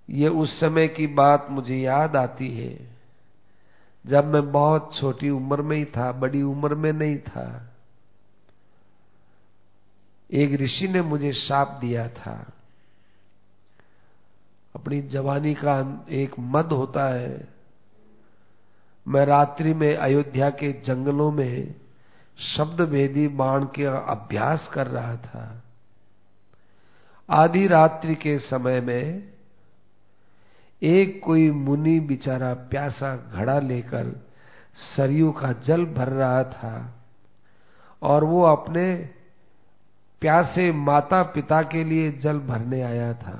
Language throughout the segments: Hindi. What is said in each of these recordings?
ये उस समय की बात मुझे याद आती है जब मैं बहुत छोटी उम्र में ही था, बड़ी उम्र में नहीं था। एक ऋषि ने मुझे शाप दिया था। अपनी जवानी का एक मद होता है। मैं रात्रि में अयोध्या के जंगलों में शब्द भेदी बाण का अभ्यास कर रहा था। आधी रात्रि के समय में एक कोई मुनि बेचारा प्यासा घड़ा लेकर सरयू का जल भर रहा था और वो अपने प्यासे माता पिता के लिए जल भरने आया था।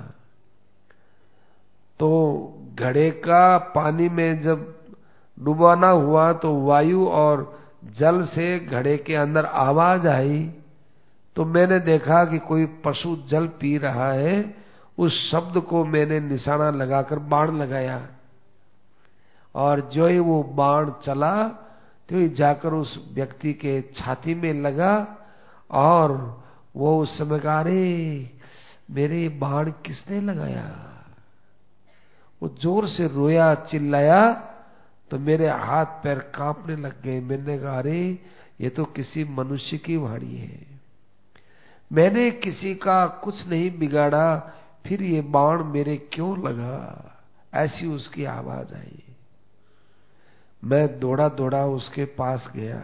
तो घड़े का पानी में जब डुबाना हुआ तो वायु और जल से घड़े के अंदर आवाज आई, तो मैंने देखा कि कोई पशु जल पी रहा है। उस शब्द को मैंने निशाना लगाकर बाण लगाया और जो ही वो बाण चला तो ही जाकर उस व्यक्ति के छाती में लगा और वो उस समय कहा, अरे मेरे बाण किसने लगाया। वो जोर से रोया, चिल्लाया, तो मेरे हाथ पैर कांपने लग गए। मैंने कहा, अरे ये तो किसी मनुष्य की वाणी है, मैंने किसी का कुछ नहीं बिगाड़ा, फिर ये बाण मेरे क्यों लगा। ऐसी उसकी आवाज आई। मैं दौड़ा दौड़ा उसके पास गया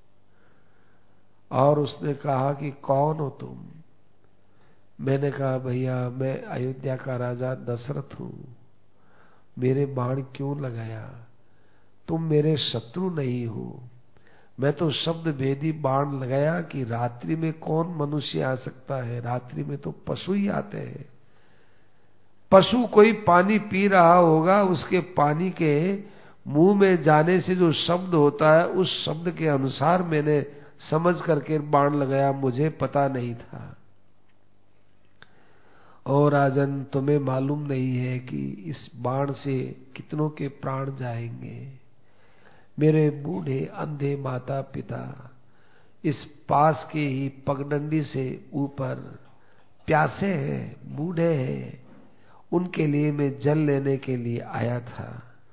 और उसने कहा कि कौन हो तुम। मैंने कहा, भैया मैं अयोध्या का राजा दशरथ हूं, मेरे बाण क्यों लगाया। तुम मेरे शत्रु नहीं हो, मैं तो शब्द भेदी बाण लगाया कि रात्रि में कौन मनुष्य आ सकता है, रात्रि में तो पशु ही आते हैं। पशु कोई पानी पी रहा होगा, उसके पानी के मुंह में जाने से जो शब्द होता है उस शब्द के अनुसार मैंने समझ करके बाण लगाया, मुझे पता नहीं था। और राजन, तुम्हें मालूम नहीं है कि इस बाण से कितनों के प्राण जाएंगे। मेरे बूढ़े अंधे माता पिता इस पास के ही पगडंडी से ऊपर प्यासे हैं, बूढ़े हैं, उनके लिए मैं जल लेने के लिए आया था।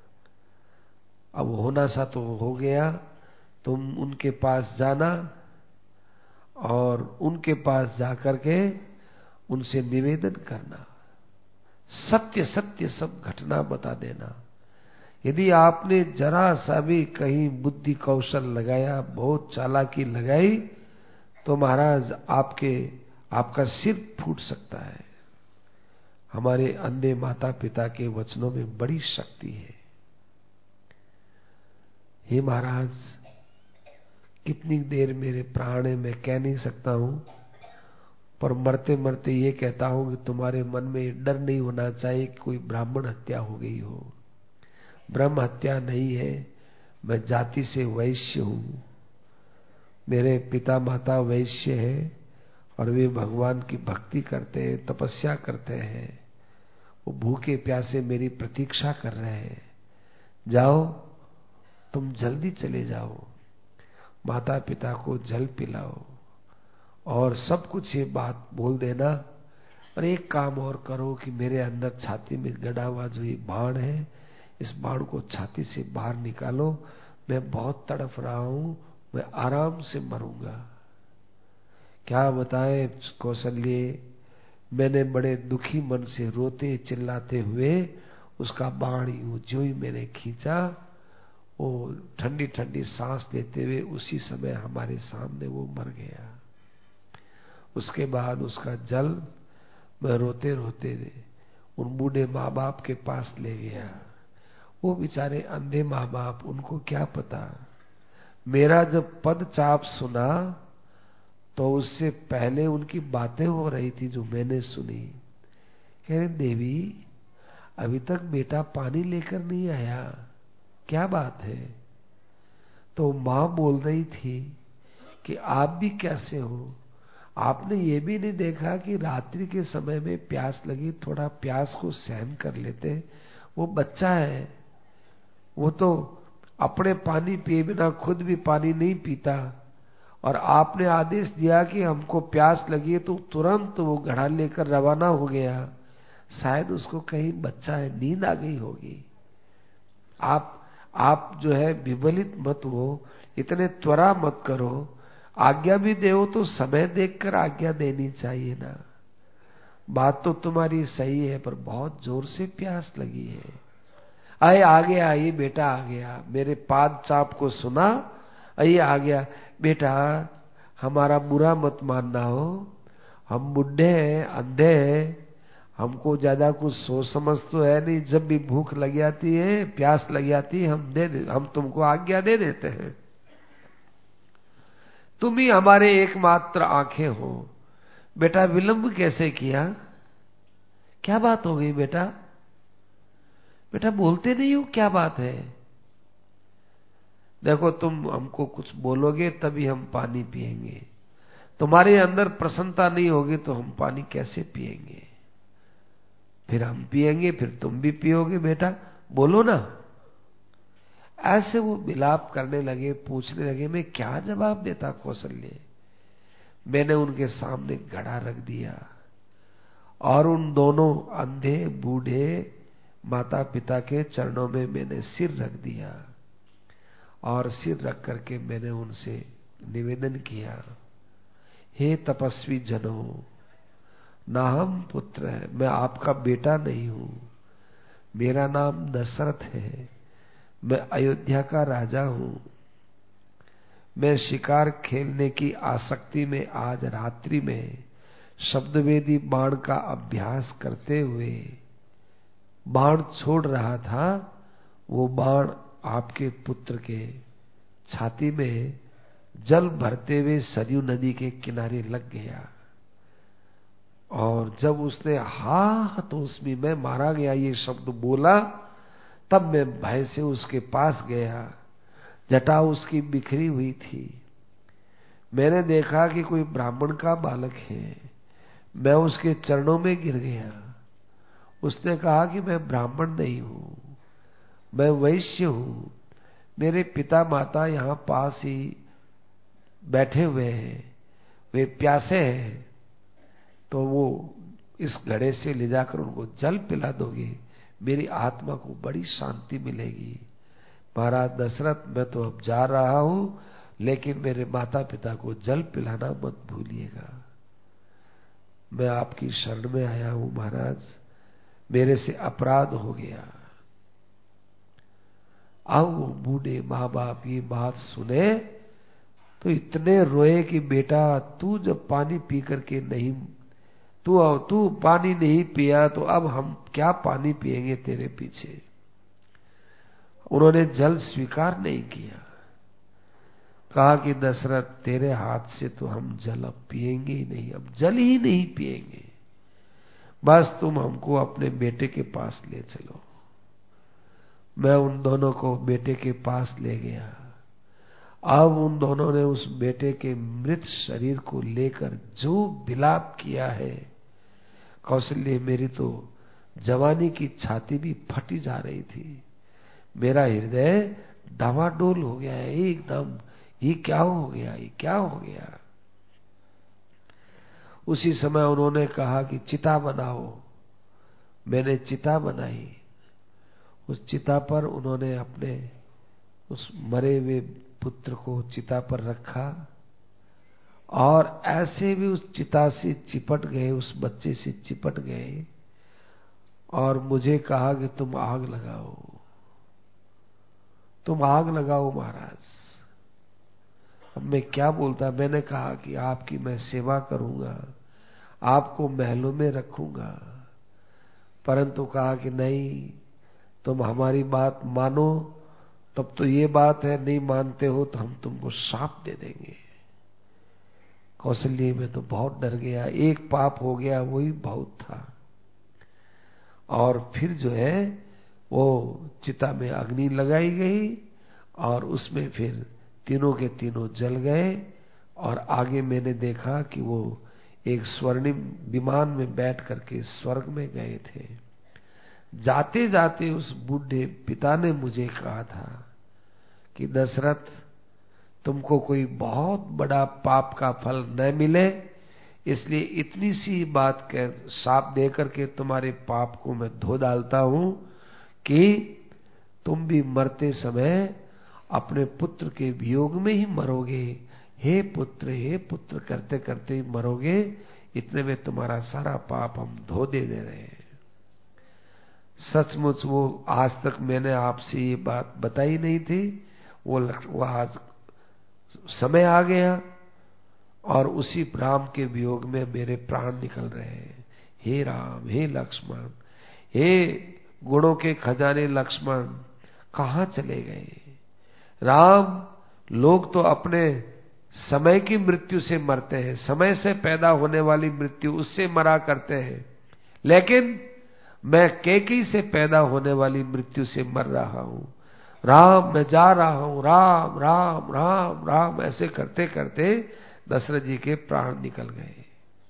अब होना सा तो हो गया, तुम उनके पास जाना और उनके पास जाकर के उनसे निवेदन करना, सत्य सत्य सब घटना बता देना। यदि आपने जरा सा भी कहीं बुद्धि कौशल लगाया, बहुत चालाकी लगाई, तो महाराज आपका सिर फूट सकता है। हमारे अंधे माता पिता के वचनों में बड़ी शक्ति है। हे महाराज, कितनी देर मेरे प्राण है मैं कह नहीं सकता हूं, पर मरते मरते ये कहता हूं कि तुम्हारे मन में डर नहीं होना चाहिए कि कोई ब्राह्मण हत्या हो गई हो। ब्रह्म हत्या नहीं है। मैं जाति से वैश्य हूं, मेरे पिता माता वैश्य हैं और वे भगवान की भक्ति करते हैं, तपस्या करते हैं। वो भूखे प्यासे मेरी प्रतीक्षा कर रहे हैं। जाओ, तुम जल्दी चले जाओ, माता पिता को जल पिलाओ और सब कुछ ये बात बोल देना। और एक काम और करो कि मेरे अंदर छाती में गड़ा हुआ जो ये बाण है, इस बाण को छाती से बाहर निकालो। मैं बहुत तड़फ रहा हूं, मैं आराम से मरूंगा। क्या बताएं कौशल्य, मैंने बड़े दुखी मन से रोते चिल्लाते हुए उसका बाण यूं जो ही मैंने खींचा, वो ठंडी ठंडी सांस लेते हुए उसी समय हमारे सामने वो मर गया। उसके बाद उसका जल मैं रोते रोते उन बूढ़े माँ बाप के पास ले गया। वो बेचारे अंधे माँ बाप, उनको क्या पता। मेरा जब पद चाप सुना तो उससे पहले उनकी बातें हो रही थी जो मैंने सुनी। कह रहे, देवी अभी तक बेटा पानी लेकर नहीं आया, क्या बात है। तो माँ बोल रही थी कि आप भी कैसे हो, आपने ये भी नहीं देखा कि रात्रि के समय में प्यास लगी, थोड़ा प्यास को सहन कर लेते। वो बच्चा है, वो तो अपने पानी पिए बिना खुद भी पानी नहीं पीता, और आपने आदेश दिया कि हमको प्यास लगी तो तुरंत वो घड़ा लेकर रवाना हो गया। शायद उसको कहीं बच्चा है, नींद आ गई होगी। आप जो है विचलित मत हो, इतने त्वरा मत करो। आज्ञा भी दो तो समय देखकर आज्ञा देनी चाहिए ना। बात तो तुम्हारी सही है, पर बहुत जोर से प्यास लगी है। आए आ गया, ये बेटा आ गया, मेरे पाद चाप को सुना, आइए आ गया। बेटा हमारा बुरा मत मानना हो, हम बुढ़े हैं, अंधे हैं, हमको ज्यादा कुछ सोच समझ तो है नहीं। जब भी भूख लग जाती है, प्यास लग जाती है, हम तुमको आज्ञा दे देते हैं। तुम ही हमारे एकमात्र आंखें हो। बेटा विलंब कैसे किया? क्या बात हो गई बेटा? बेटा बोलते नहीं हो, क्या बात है? देखो तुम हमको कुछ बोलोगे तभी हम पानी पिएंगे। तुम्हारे अंदर प्रसन्नता नहीं होगी तो हम पानी कैसे पिएंगे? फिर हम पिएंगे, फिर तुम भी पियोगे। बेटा बोलो ना। ऐसे वो विलाप करने लगे, पूछने लगे। मैं क्या जवाब देता कौशल्य? मैंने उनके सामने घड़ा रख दिया और उन दोनों अंधे बूढ़े माता पिता के चरणों में मैंने सिर रख दिया और सिर रख करके मैंने उनसे निवेदन किया, हे तपस्वी जनों, ना हम पुत्र है, मैं आपका बेटा नहीं हूं, मेरा नाम दशरथ है, मैं अयोध्या का राजा हूं। मैं शिकार खेलने की आसक्ति में आज रात्रि में शब्दवेदी बाण का अभ्यास करते हुए बाण छोड़ रहा था। वो बाण आपके पुत्र के छाती में जल भरते हुए सरयू नदी के किनारे लग गया और जब उसने हा तो उसमें मैं मारा गया ये शब्द बोला, तब मैं भय से उसके पास गया। जटा उसकी बिखरी हुई थी। मैंने देखा कि कोई ब्राह्मण का बालक है। मैं उसके चरणों में गिर गया। उसने कहा कि मैं ब्राह्मण नहीं हूं, मैं वैश्य हूं। मेरे पिता माता यहाँ पास ही बैठे हुए हैं, वे प्यासे हैं, तो वो इस घड़े से ले जाकर उनको जल पिला दोगे, मेरी आत्मा को बड़ी शांति मिलेगी। महाराज दशरथ, मैं तो अब जा रहा हूं, लेकिन मेरे माता पिता को जल पिलाना मत भूलिएगा। मैं आपकी शरण में आया हूं महाराज, मेरे से अपराध हो गया। अब वो बूढ़े माँ बाप ये बात सुने तो इतने रोए कि बेटा तू जब पानी पी करके नहीं, तू पानी नहीं पिया तो अब हम क्या पानी पिएंगे तेरे पीछे। उन्होंने जल स्वीकार नहीं किया। कहा कि दशरथ, तेरे हाथ से तो हम जल अब पिएंगे ही नहीं, अब जल ही नहीं पिएंगे, बस तुम हमको अपने बेटे के पास ले चलो। मैं उन दोनों को बेटे के पास ले गया। अब उन दोनों ने उस बेटे के मृत शरीर को लेकर जो विलाप किया है, कौशल्य मेरी तो जवानी की छाती भी फटी जा रही थी। मेरा हृदय डावाडोल हो गया है एकदम। ये क्या हो गया, ये क्या हो गया? उसी समय उन्होंने कहा कि चिता बनाओ। मैंने चिता बनाई। उस चिता पर उन्होंने अपने उस मरे हुए पुत्र को चिता पर रखा और ऐसे भी उस चिता से चिपट गए, उस बच्चे से चिपट गए और मुझे कहा कि तुम आग लगाओ, तुम आग लगाओ महाराज। अब मैं क्या बोलता? मैंने कहा कि आपकी मैं सेवा करूंगा, आपको महलों में रखूंगा, परंतु कहा कि नहीं, तुम हमारी बात मानो, तब तो ये बात है, नहीं मानते हो तो हम तुमको श्राप दे देंगे। कौशल्य में तो बहुत डर गया, एक पाप हो गया वही बहुत था। और फिर जो है वो चिता में अग्नि लगाई गई और उसमें फिर तीनों के तीनों जल गए। और आगे मैंने देखा कि वो एक स्वर्णिम विमान में बैठ करके स्वर्ग में गए थे। जाते जाते उस बूढ़े पिता ने मुझे कहा था कि दशरथ, तुमको कोई बहुत बड़ा पाप का फल न मिले, इसलिए इतनी सी बात कह साप दे करके तुम्हारे पाप को मैं धो डालता हूं कि तुम भी मरते समय अपने पुत्र के वियोग में ही मरोगे। हे पुत्र करते करते ही मरोगे। इतने में तुम्हारा सारा पाप हम धो दे रहे हैं। सचमुच वो आज तक मैंने आपसे ये बात बताई नहीं थी, वो आज समय आ गया और उसी राम के वियोग में मेरे प्राण निकल रहे हैं। हे राम, हे लक्ष्मण, हे गुणों के खजाने लक्ष्मण, कहां चले गए? राम, लोग तो अपने समय की मृत्यु से मरते हैं, समय से पैदा होने वाली मृत्यु उससे मरा करते हैं, लेकिन मैं कैकेयी से पैदा होने वाली मृत्यु से मर रहा हूं। राम, मैं जा रहा हूं, राम राम राम राम, ऐसे करते करते दशरथ जी के प्राण निकल गए।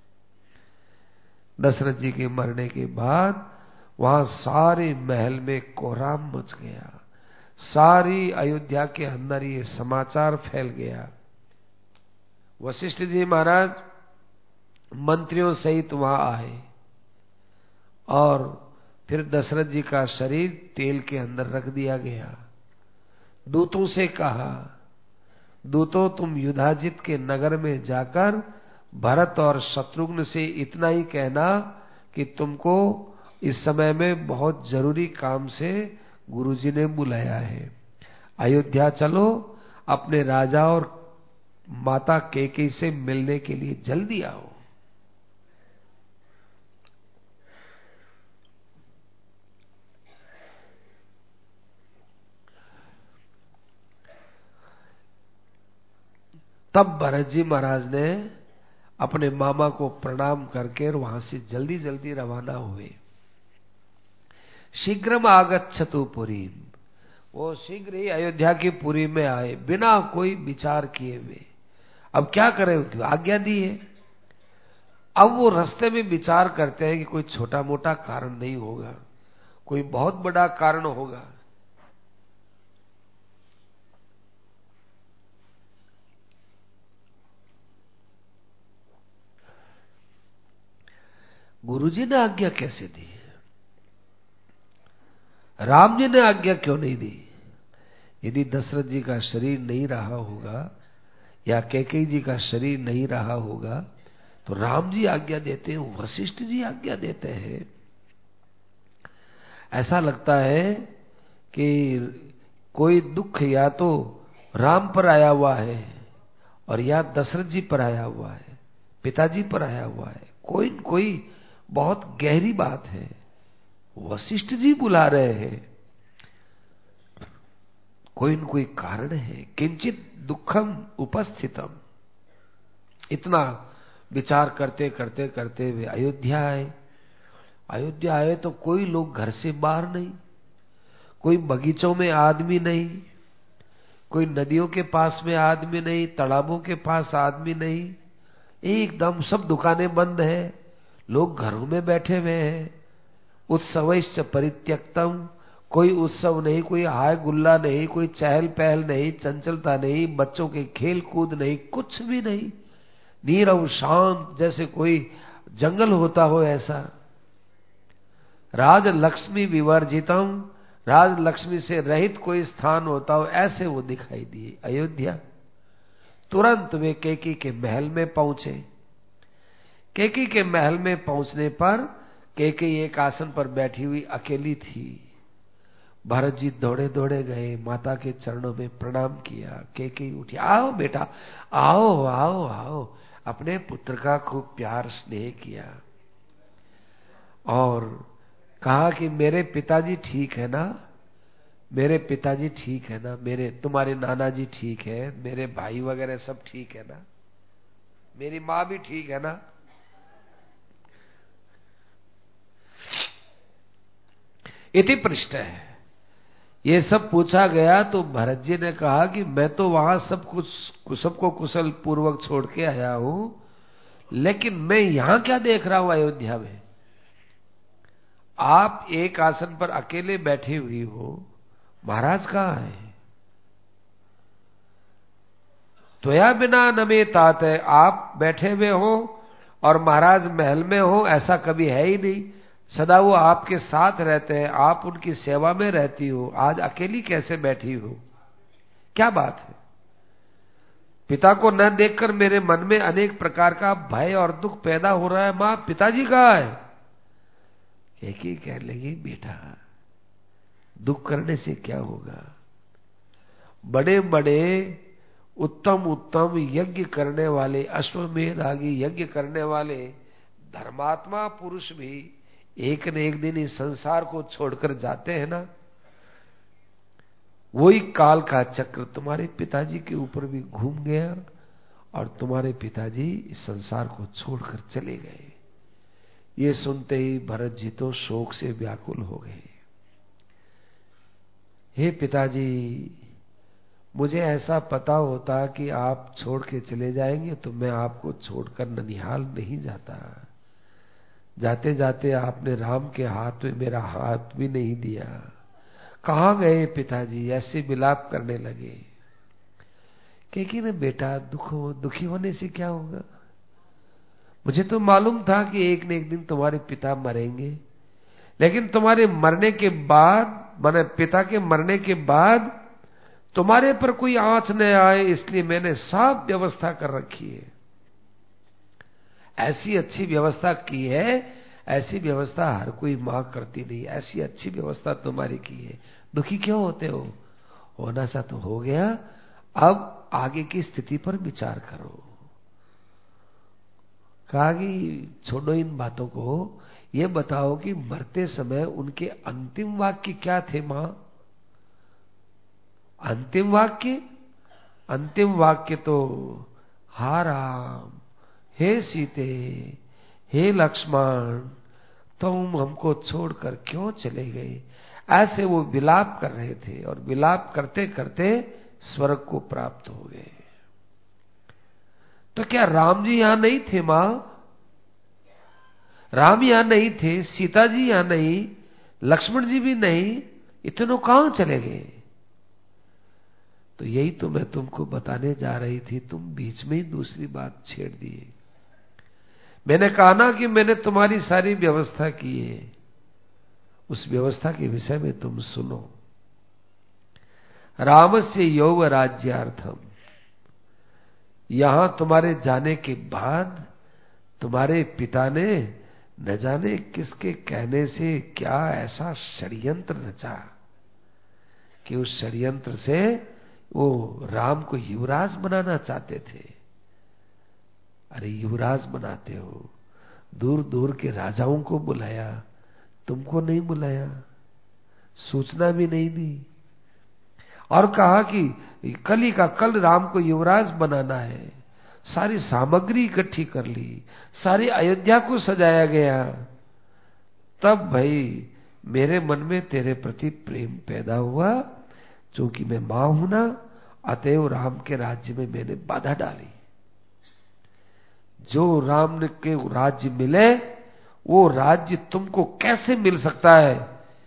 दशरथ जी के मरने के बाद वहां सारे महल में कोहराम मच गया। सारी अयोध्या के अंदर ये समाचार फैल गया। वशिष्ठ जी महाराज मंत्रियों सहित वहां आए और फिर दशरथ जी का शरीर तेल के अंदर रख दिया गया। दूतों से कहा, दूतों तुम युधाजित के नगर में जाकर भरत और शत्रुघ्न से इतना ही कहना कि तुमको इस समय में बहुत जरूरी काम से गुरुजी ने बुलाया है। अयोध्या चलो, अपने राजा और माता कैकेयी से मिलने के लिए जल्दी आओ। तब भरत जी महाराज ने अपने मामा को प्रणाम करके वहां से जल्दी जल्दी रवाना हुए। शीघ्रम आगच्छतु पुरीम, वो शीघ्र ही अयोध्या की पुरी में आए बिना कोई विचार किए हुए। अब क्या करें, आज्ञा दी है। अब वो रास्ते में विचार करते हैं कि कोई छोटा मोटा कारण नहीं होगा, कोई बहुत बड़ा कारण होगा। गुरुजी ने आज्ञा कैसे दी? राम जी ने आज्ञा क्यों नहीं दी? यदि दशरथ जी का शरीर नहीं रहा होगा या कैकेयी जी का शरीर नहीं रहा होगा तो राम जी आज्ञा देते हैं, वशिष्ठ जी आज्ञा देते हैं। ऐसा लगता है कि कोई दुख या तो राम पर आया हुआ है और या दशरथ जी पर आया हुआ है, पिताजी पर आया हुआ है। कोई न कोई बहुत गहरी बात है। वशिष्ठ जी बुला रहे हैं, कोई न कोई कारण है। किंचित दुखम उपस्थितम। इतना विचार करते करते करते वे अयोध्या आए। अयोध्या आए तो कोई लोग घर से बाहर नहीं, कोई बगीचों में आदमी नहीं, कोई नदियों के पास में आदमी नहीं, तालाबों के पास आदमी नहीं। एकदम सब दुकानें बंद है, लोग घरों में बैठे हुए हैं। उत्सवश्च परित्यक्तम, कोई उत्सव नहीं, कोई हाय गुल्ला नहीं, कोई चहल पहल नहीं, चंचलता नहीं, बच्चों के खेल कूद नहीं, कुछ भी नहीं। नीरव शांत, जैसे कोई जंगल होता हो ऐसा। राज लक्ष्मी विवर्जितम, राज लक्ष्मी से रहित कोई स्थान होता हो ऐसे वो दिखाई दिए अयोध्या। तुरंत वे कैकेयी के महल में पहुंचे। कैकेयी के महल में पहुंचने पर कैकेयी एक आसन पर बैठी हुई अकेली थी। भरत जी दौड़े दौड़े गए, माता के चरणों में प्रणाम किया। कैकेयी उठी, आओ बेटा, आओ आओ आओ। अपने पुत्र का खूब प्यार स्नेह किया और कहा कि मेरे पिताजी ठीक है ना, मेरे पिताजी ठीक है ना, मेरे तुम्हारे नाना जी ठीक है, मेरे भाई वगैरह सब ठीक है ना, मेरी माँ भी ठीक है ना। इति पृष्ठ है, ये सब पूछा गया तो भरत जी ने कहा कि मैं तो वहां सबको कुशल पूर्वक छोड़ के आया हूं, लेकिन मैं यहां क्या देख रहा हूं अयोध्या में? आप एक आसन पर अकेले बैठी हुई हो, महाराज कहां है? त्वया बिना न में तात है, आप बैठे हुए हो और महाराज महल में हो ऐसा कभी है ही नहीं। सदा वो आपके साथ रहते हैं, आप उनकी सेवा में रहती हो, आज अकेली कैसे बैठी हो, क्या बात है? पिता को न देखकर मेरे मन में अनेक प्रकार का भय और दुख पैदा हो रहा है। मां, पिताजी कहाँ है? एक ही कह लगी, बेटा दुख करने से क्या होगा? बड़े बड़े उत्तम उत्तम यज्ञ करने वाले, अश्वमेध आदि यज्ञ करने वाले धर्मात्मा पुरुष भी एक न एक दिन इस संसार को छोड़कर जाते हैं ना। वही काल का चक्र तुम्हारे पिताजी के ऊपर भी घूम गया और तुम्हारे पिताजी इस संसार को छोड़कर चले गए। ये सुनते ही भरत जी तो शोक से व्याकुल हो गए। हे पिताजी, मुझे ऐसा पता होता कि आप छोड़ के चले जाएंगे तो मैं आपको छोड़कर ननिहाल नहीं जाता। जाते जाते आपने राम के हाथ में मेरा हाथ भी नहीं दिया। कहां गए पिताजी? ऐसे विलाप करने लगे। कि ना बेटा, दुखी होने से क्या होगा? मुझे तो मालूम था कि एक न एक दिन तुम्हारे पिता मरेंगे, लेकिन तुम्हारे मरने के बाद, माने पिता के मरने के बाद तुम्हारे पर कोई आंच न आए, इसलिए मैंने सब व्यवस्था कर रखी है। ऐसी अच्छी व्यवस्था की है, ऐसी व्यवस्था हर कोई मां करती नहीं। ऐसी अच्छी व्यवस्था तुम्हारी की है, दुखी क्यों होते हो? होना सा तो हो गया, अब आगे की स्थिति पर विचार करो। कहा कि छोड़ो इन बातों को, ये बताओ कि मरते समय उनके अंतिम वाक्य क्या थे मां? अंतिम वाक्य तो हा राम, हे सीते, हे लक्ष्मण, तुम हमको छोड़कर क्यों चले गए, ऐसे वो विलाप कर रहे थे। और विलाप करते करते स्वर्ग को प्राप्त हो गए। तो क्या राम जी यहां नहीं थे मां? राम यहां नहीं थे, सीता जी यहां नहीं, लक्ष्मण जी भी नहीं, इतनों कहां चले गए? तो यही तो मैं तुमको बताने जा रही थी, तुम बीच में ही दूसरी बात छेड़ दिए। मैंने कहा ना कि मैंने तुम्हारी सारी व्यवस्था की है, उस व्यवस्था के विषय में तुम सुनो। रामस्य योग राज्यार्थम, यहां तुम्हारे जाने के बाद तुम्हारे पिता ने न जाने किसके कहने से क्या ऐसा षड्यंत्र रचा कि उस षड्यंत्र से वो राम को युवराज बनाना चाहते थे। अरे युवराज बनाते हो, दूर दूर के राजाओं को बुलाया, तुमको नहीं बुलाया, सूचना भी नहीं दी, और कहा कि कल ही का कल राम को युवराज बनाना है। सारी सामग्री इकट्ठी कर ली, सारी अयोध्या को सजाया गया। तब भाई मेरे मन में तेरे प्रति प्रेम पैदा हुआ, क्योंकि मैं मां हूं ना, अतएव राम के राज्य में मैंने बाधा डाली। जो राम के राज्य मिले वो राज्य तुमको कैसे मिल सकता है,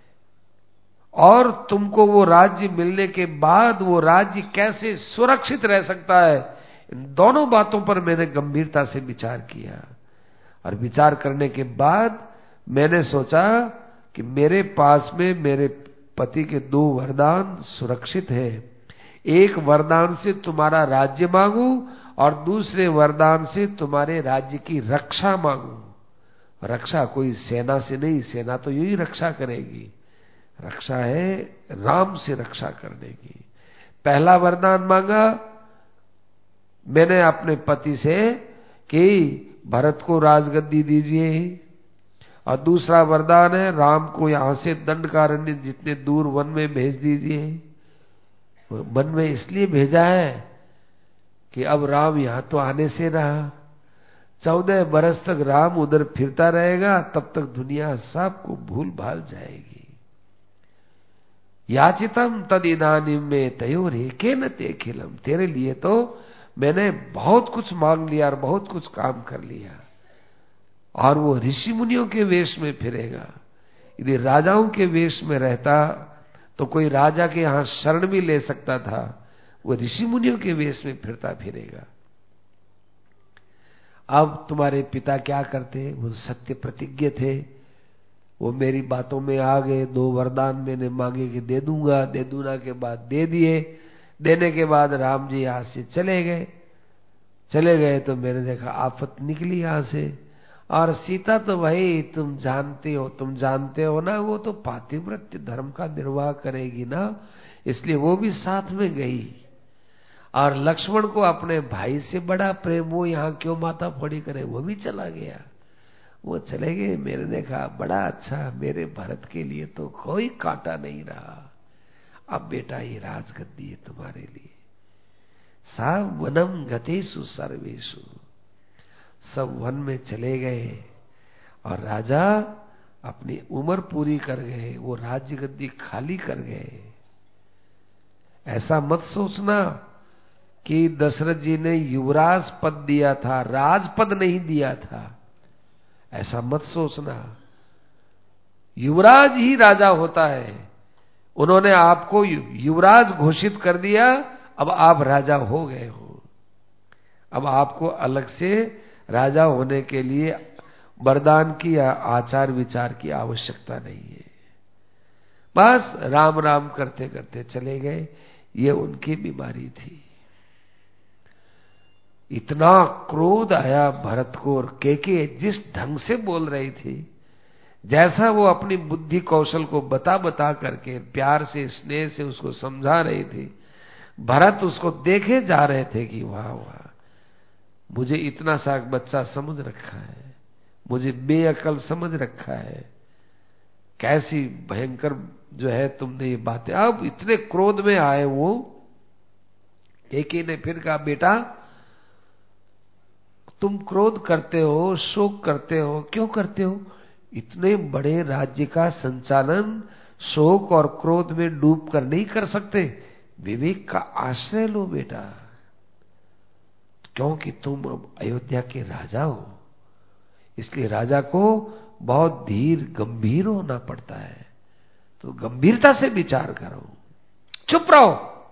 और तुमको वो राज्य मिलने के बाद वो राज्य कैसे सुरक्षित रह सकता है, इन दोनों बातों पर मैंने गंभीरता से विचार किया। और विचार करने के बाद मैंने सोचा कि मेरे पास में मेरे पति के दो वरदान सुरक्षित हैं। एक वरदान से तुम्हारा राज्य मांगू और दूसरे वरदान से तुम्हारे राज्य की रक्षा मांगू। रक्षा कोई सेना से नहीं, सेना तो यही रक्षा करेगी, रक्षा है राम से रक्षा करने की। पहला वरदान मांगा मैंने अपने पति से कि भरत को राजगद्दी दीजिए, और दूसरा वरदान है राम को यहां से दंडकारण्य जितने दूर वन में भेज दीजिए। वन में इसलिए भेजा है कि अब राम यहां तो आने से रहा, 14 बरस तक राम उधर फिरता रहेगा, तब तक दुनिया सबको भूल भाल जाएगी। याचितम तद इदानीम में तयोर एकेन ते खिलम, तेरे लिए तो मैंने बहुत कुछ मांग लिया और बहुत कुछ काम कर लिया। और वो ऋषि मुनियों के वेश में फिरेगा। यदि राजाओं के वेश में रहता तो कोई राजा के यहां शरण भी ले सकता था, वो ऋषि मुनियों के वेश में फिरता फिरेगा। अब तुम्हारे पिता क्या करते, वो सत्य प्रतिज्ञ थे, वो मेरी बातों में आ गए। 2 वरदान मैंने मांगे कि दे दूंगा, दे दूंगा के बाद दे दिए। देने के बाद राम जी यहां से चले गए तो मैंने देखा आफत निकली यहां से। और सीता तो भाई तुम जानते हो ना, वो तो पातिव्रत्य धर्म का निर्वाह करेगी ना, इसलिए वो भी साथ में गई। और लक्ष्मण को अपने भाई से बड़ा प्रेम, वो यहाँ क्यों माथा फोड़ी करे, वो भी चला गया। वो चले गए। मैंने देखा बड़ा अच्छा, मेरे भरत के लिए तो कोई कांटा नहीं रहा। अब बेटा ये राजगद्दी है तुम्हारे लिए। सा वनम गतेषु सर्वेषु, सब वन में चले गए और राजा अपनी उम्र पूरी कर गए, वो राज्य गद्दी खाली कर गए। ऐसा मत सोचना कि दशरथ जी ने युवराज पद दिया था, राजपद नहीं दिया था, ऐसा मत सोचना। युवराज ही राजा होता है। उन्होंने आपको युवराज घोषित कर दिया, अब आप राजा हो गए हो। अब आपको अलग से राजा होने के लिए वरदान की या आचार विचार की आवश्यकता नहीं है। बस राम राम करते करते चले गए। ये उनकी बीमारी थी। इतना क्रोध आया भरत को, और केके जिस ढंग से बोल रही थी, जैसा वो अपनी बुद्धि कौशल को बता बता करके प्यार से स्नेह से उसको समझा रही थी, भरत उसको देखे जा रहे थे कि वाह वाह, मुझे इतना सा बच्चा समझ रखा है, मुझे बेअकल समझ रखा है, कैसी भयंकर जो है तुमने ये बातें। अब इतने क्रोध में आए वो, केके ने फिर कहा बेटा तुम क्रोध करते हो, शोक करते हो, क्यों करते हो? इतने बड़े राज्य का संचालन शोक और क्रोध में डूब कर नहीं कर सकते। विवेक का आश्रय लो बेटा, क्योंकि तुम अब अयोध्या के राजा हो, इसलिए राजा को बहुत धीर गंभीर होना पड़ता है। तो गंभीरता से विचार करो, चुप रहो।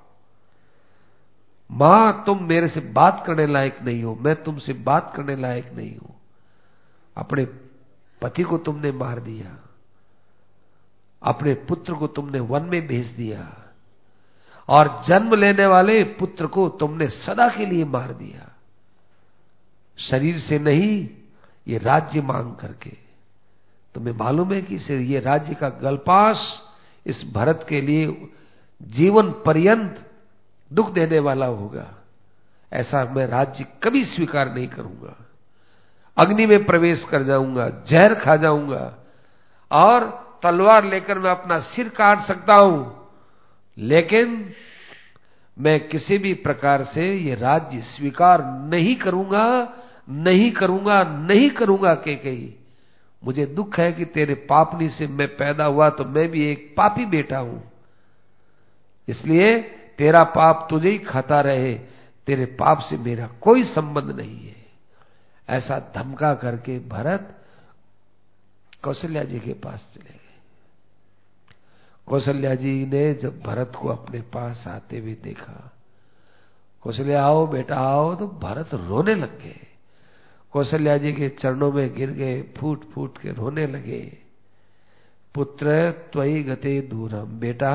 मां तुम मेरे से बात करने लायक नहीं हो, मैं तुमसे बात करने लायक नहीं हूं। अपने पति को तुमने मार दिया, अपने पुत्र को तुमने वन में भेज दिया, और जन्म लेने वाले पुत्र को तुमने सदा के लिए मार दिया, शरीर से नहीं, ये राज्य मांग करके। तुम्हें मालूम है कि ये राज्य का गलपाश इस भरत के लिए जीवन पर्यंत दुख देने वाला होगा। ऐसा मैं राज्य कभी स्वीकार नहीं करूंगा। अग्नि में प्रवेश कर जाऊंगा, जहर खा जाऊंगा, और तलवार लेकर मैं अपना सिर काट सकता हूं, लेकिन मैं किसी भी प्रकार से ये राज्य स्वीकार नहीं करूंगा, नहीं करूंगा, नहीं करूंगा। केकई, मुझे दुख है कि तेरे पापनी से मैं पैदा हुआ, तो मैं भी एक पापी बेटा हूं, इसलिए तेरा पाप तुझे ही खाता रहे, तेरे पाप से मेरा कोई संबंध नहीं है। ऐसा धमका करके भरत कौशल्या जी के पास चले गए। कौशल्या जी ने जब भरत को अपने पास आते हुए देखा, कौशल्या आओ बेटा आओ, तो भरत रोने लग गए। कौशल्या जी के चरणों में गिर गए, फूट फूट के रोने लगे। पुत्र त्वयि गते दूरम, बेटा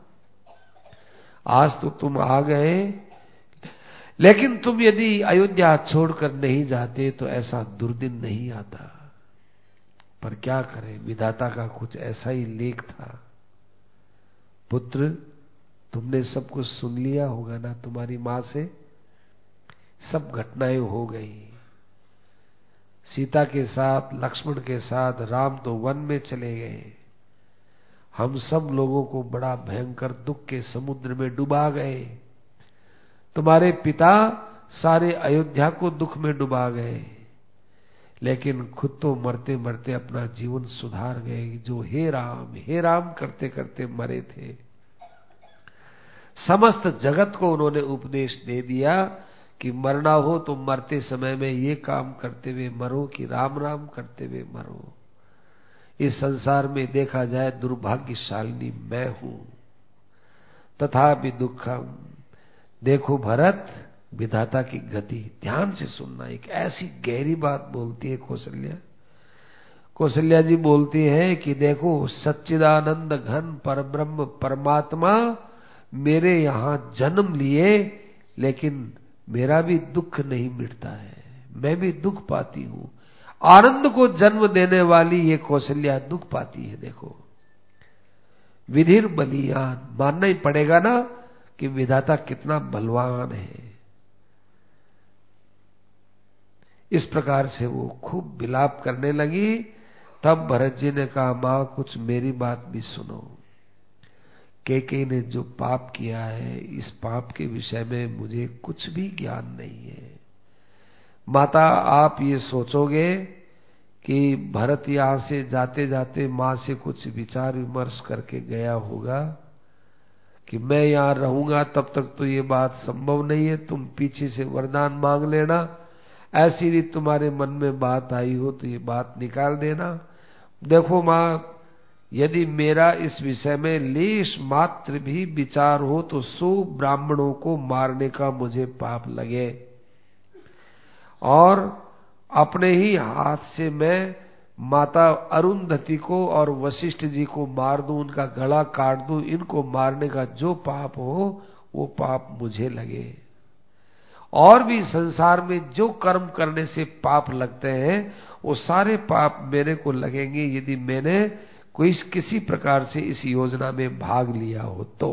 आज तो तुम आ गए, लेकिन तुम यदि अयोध्या छोड़कर नहीं जाते तो ऐसा दुर्दिन नहीं आता। पर क्या करें, विधाता का कुछ ऐसा ही लेख था। पुत्र तुमने सब कुछ सुन लिया होगा ना, तुम्हारी मां से सब घटनाएं हो गई। सीता के साथ, लक्ष्मण के साथ राम तो वन में चले गए। हम सब लोगों को बड़ा भयंकर दुख के समुद्र में डुबा गए। तुम्हारे पिता सारे अयोध्या को दुख में डुबा गए, लेकिन खुद तो मरते मरते अपना जीवन सुधार गए। जो हे राम करते करते मरे थे, समस्त जगत को उन्होंने उपदेश दे दिया कि मरना हो तो मरते समय में ये काम करते हुए मरो कि राम राम करते हुए मरो। इस संसार में देखा जाए दुर्भाग्यशालिनी मैं हूं, तथापि दुखम। देखो भरत, विधाता की गति ध्यान से सुनना। एक ऐसी गहरी बात बोलती है कौशल्या। कौशल्या जी बोलती है कि देखो, सच्चिदानंद घन परब्रह्म परमात्मा मेरे यहां जन्म लिए, लेकिन मेरा भी दुख नहीं मिटता है, मैं भी दुख पाती हूं। आनंद को जन्म देने वाली ये कौशल्या दुख पाती है। देखो, विधिर बलियान, मानना ही पड़ेगा ना कि विधाता कितना बलवान है। इस प्रकार से वो खूब विलाप करने लगी। तब भरत जी ने कहा, मां कुछ मेरी बात भी सुनो। कैकेयी ने जो पाप किया है, इस पाप के विषय में मुझे कुछ भी ज्ञान नहीं है। माता, आप ये सोचोगे कि भरत यहां से जाते जाते मां से कुछ विचार विमर्श करके गया होगा कि मैं यहां रहूंगा तब तक तो ये बात संभव नहीं है, तुम पीछे से वरदान मांग लेना। ऐसी भी तुम्हारे मन में बात आई हो तो ये बात निकाल देना। देखो मां, यदि मेरा इस विषय में लेश मात्र भी विचार हो तो 100 ब्राह्मणों को मारने का मुझे पाप लगे, और अपने ही हाथ से मैं माता अरुंधति को और वशिष्ठ जी को मार दूं, उनका गला काट दूं, इनको मारने का जो पाप हो वो पाप मुझे लगे। और भी संसार में जो कर्म करने से पाप लगते हैं वो सारे पाप मेरे को लगेंगे यदि मैंने कोई किसी प्रकार से इस योजना में भाग लिया हो तो।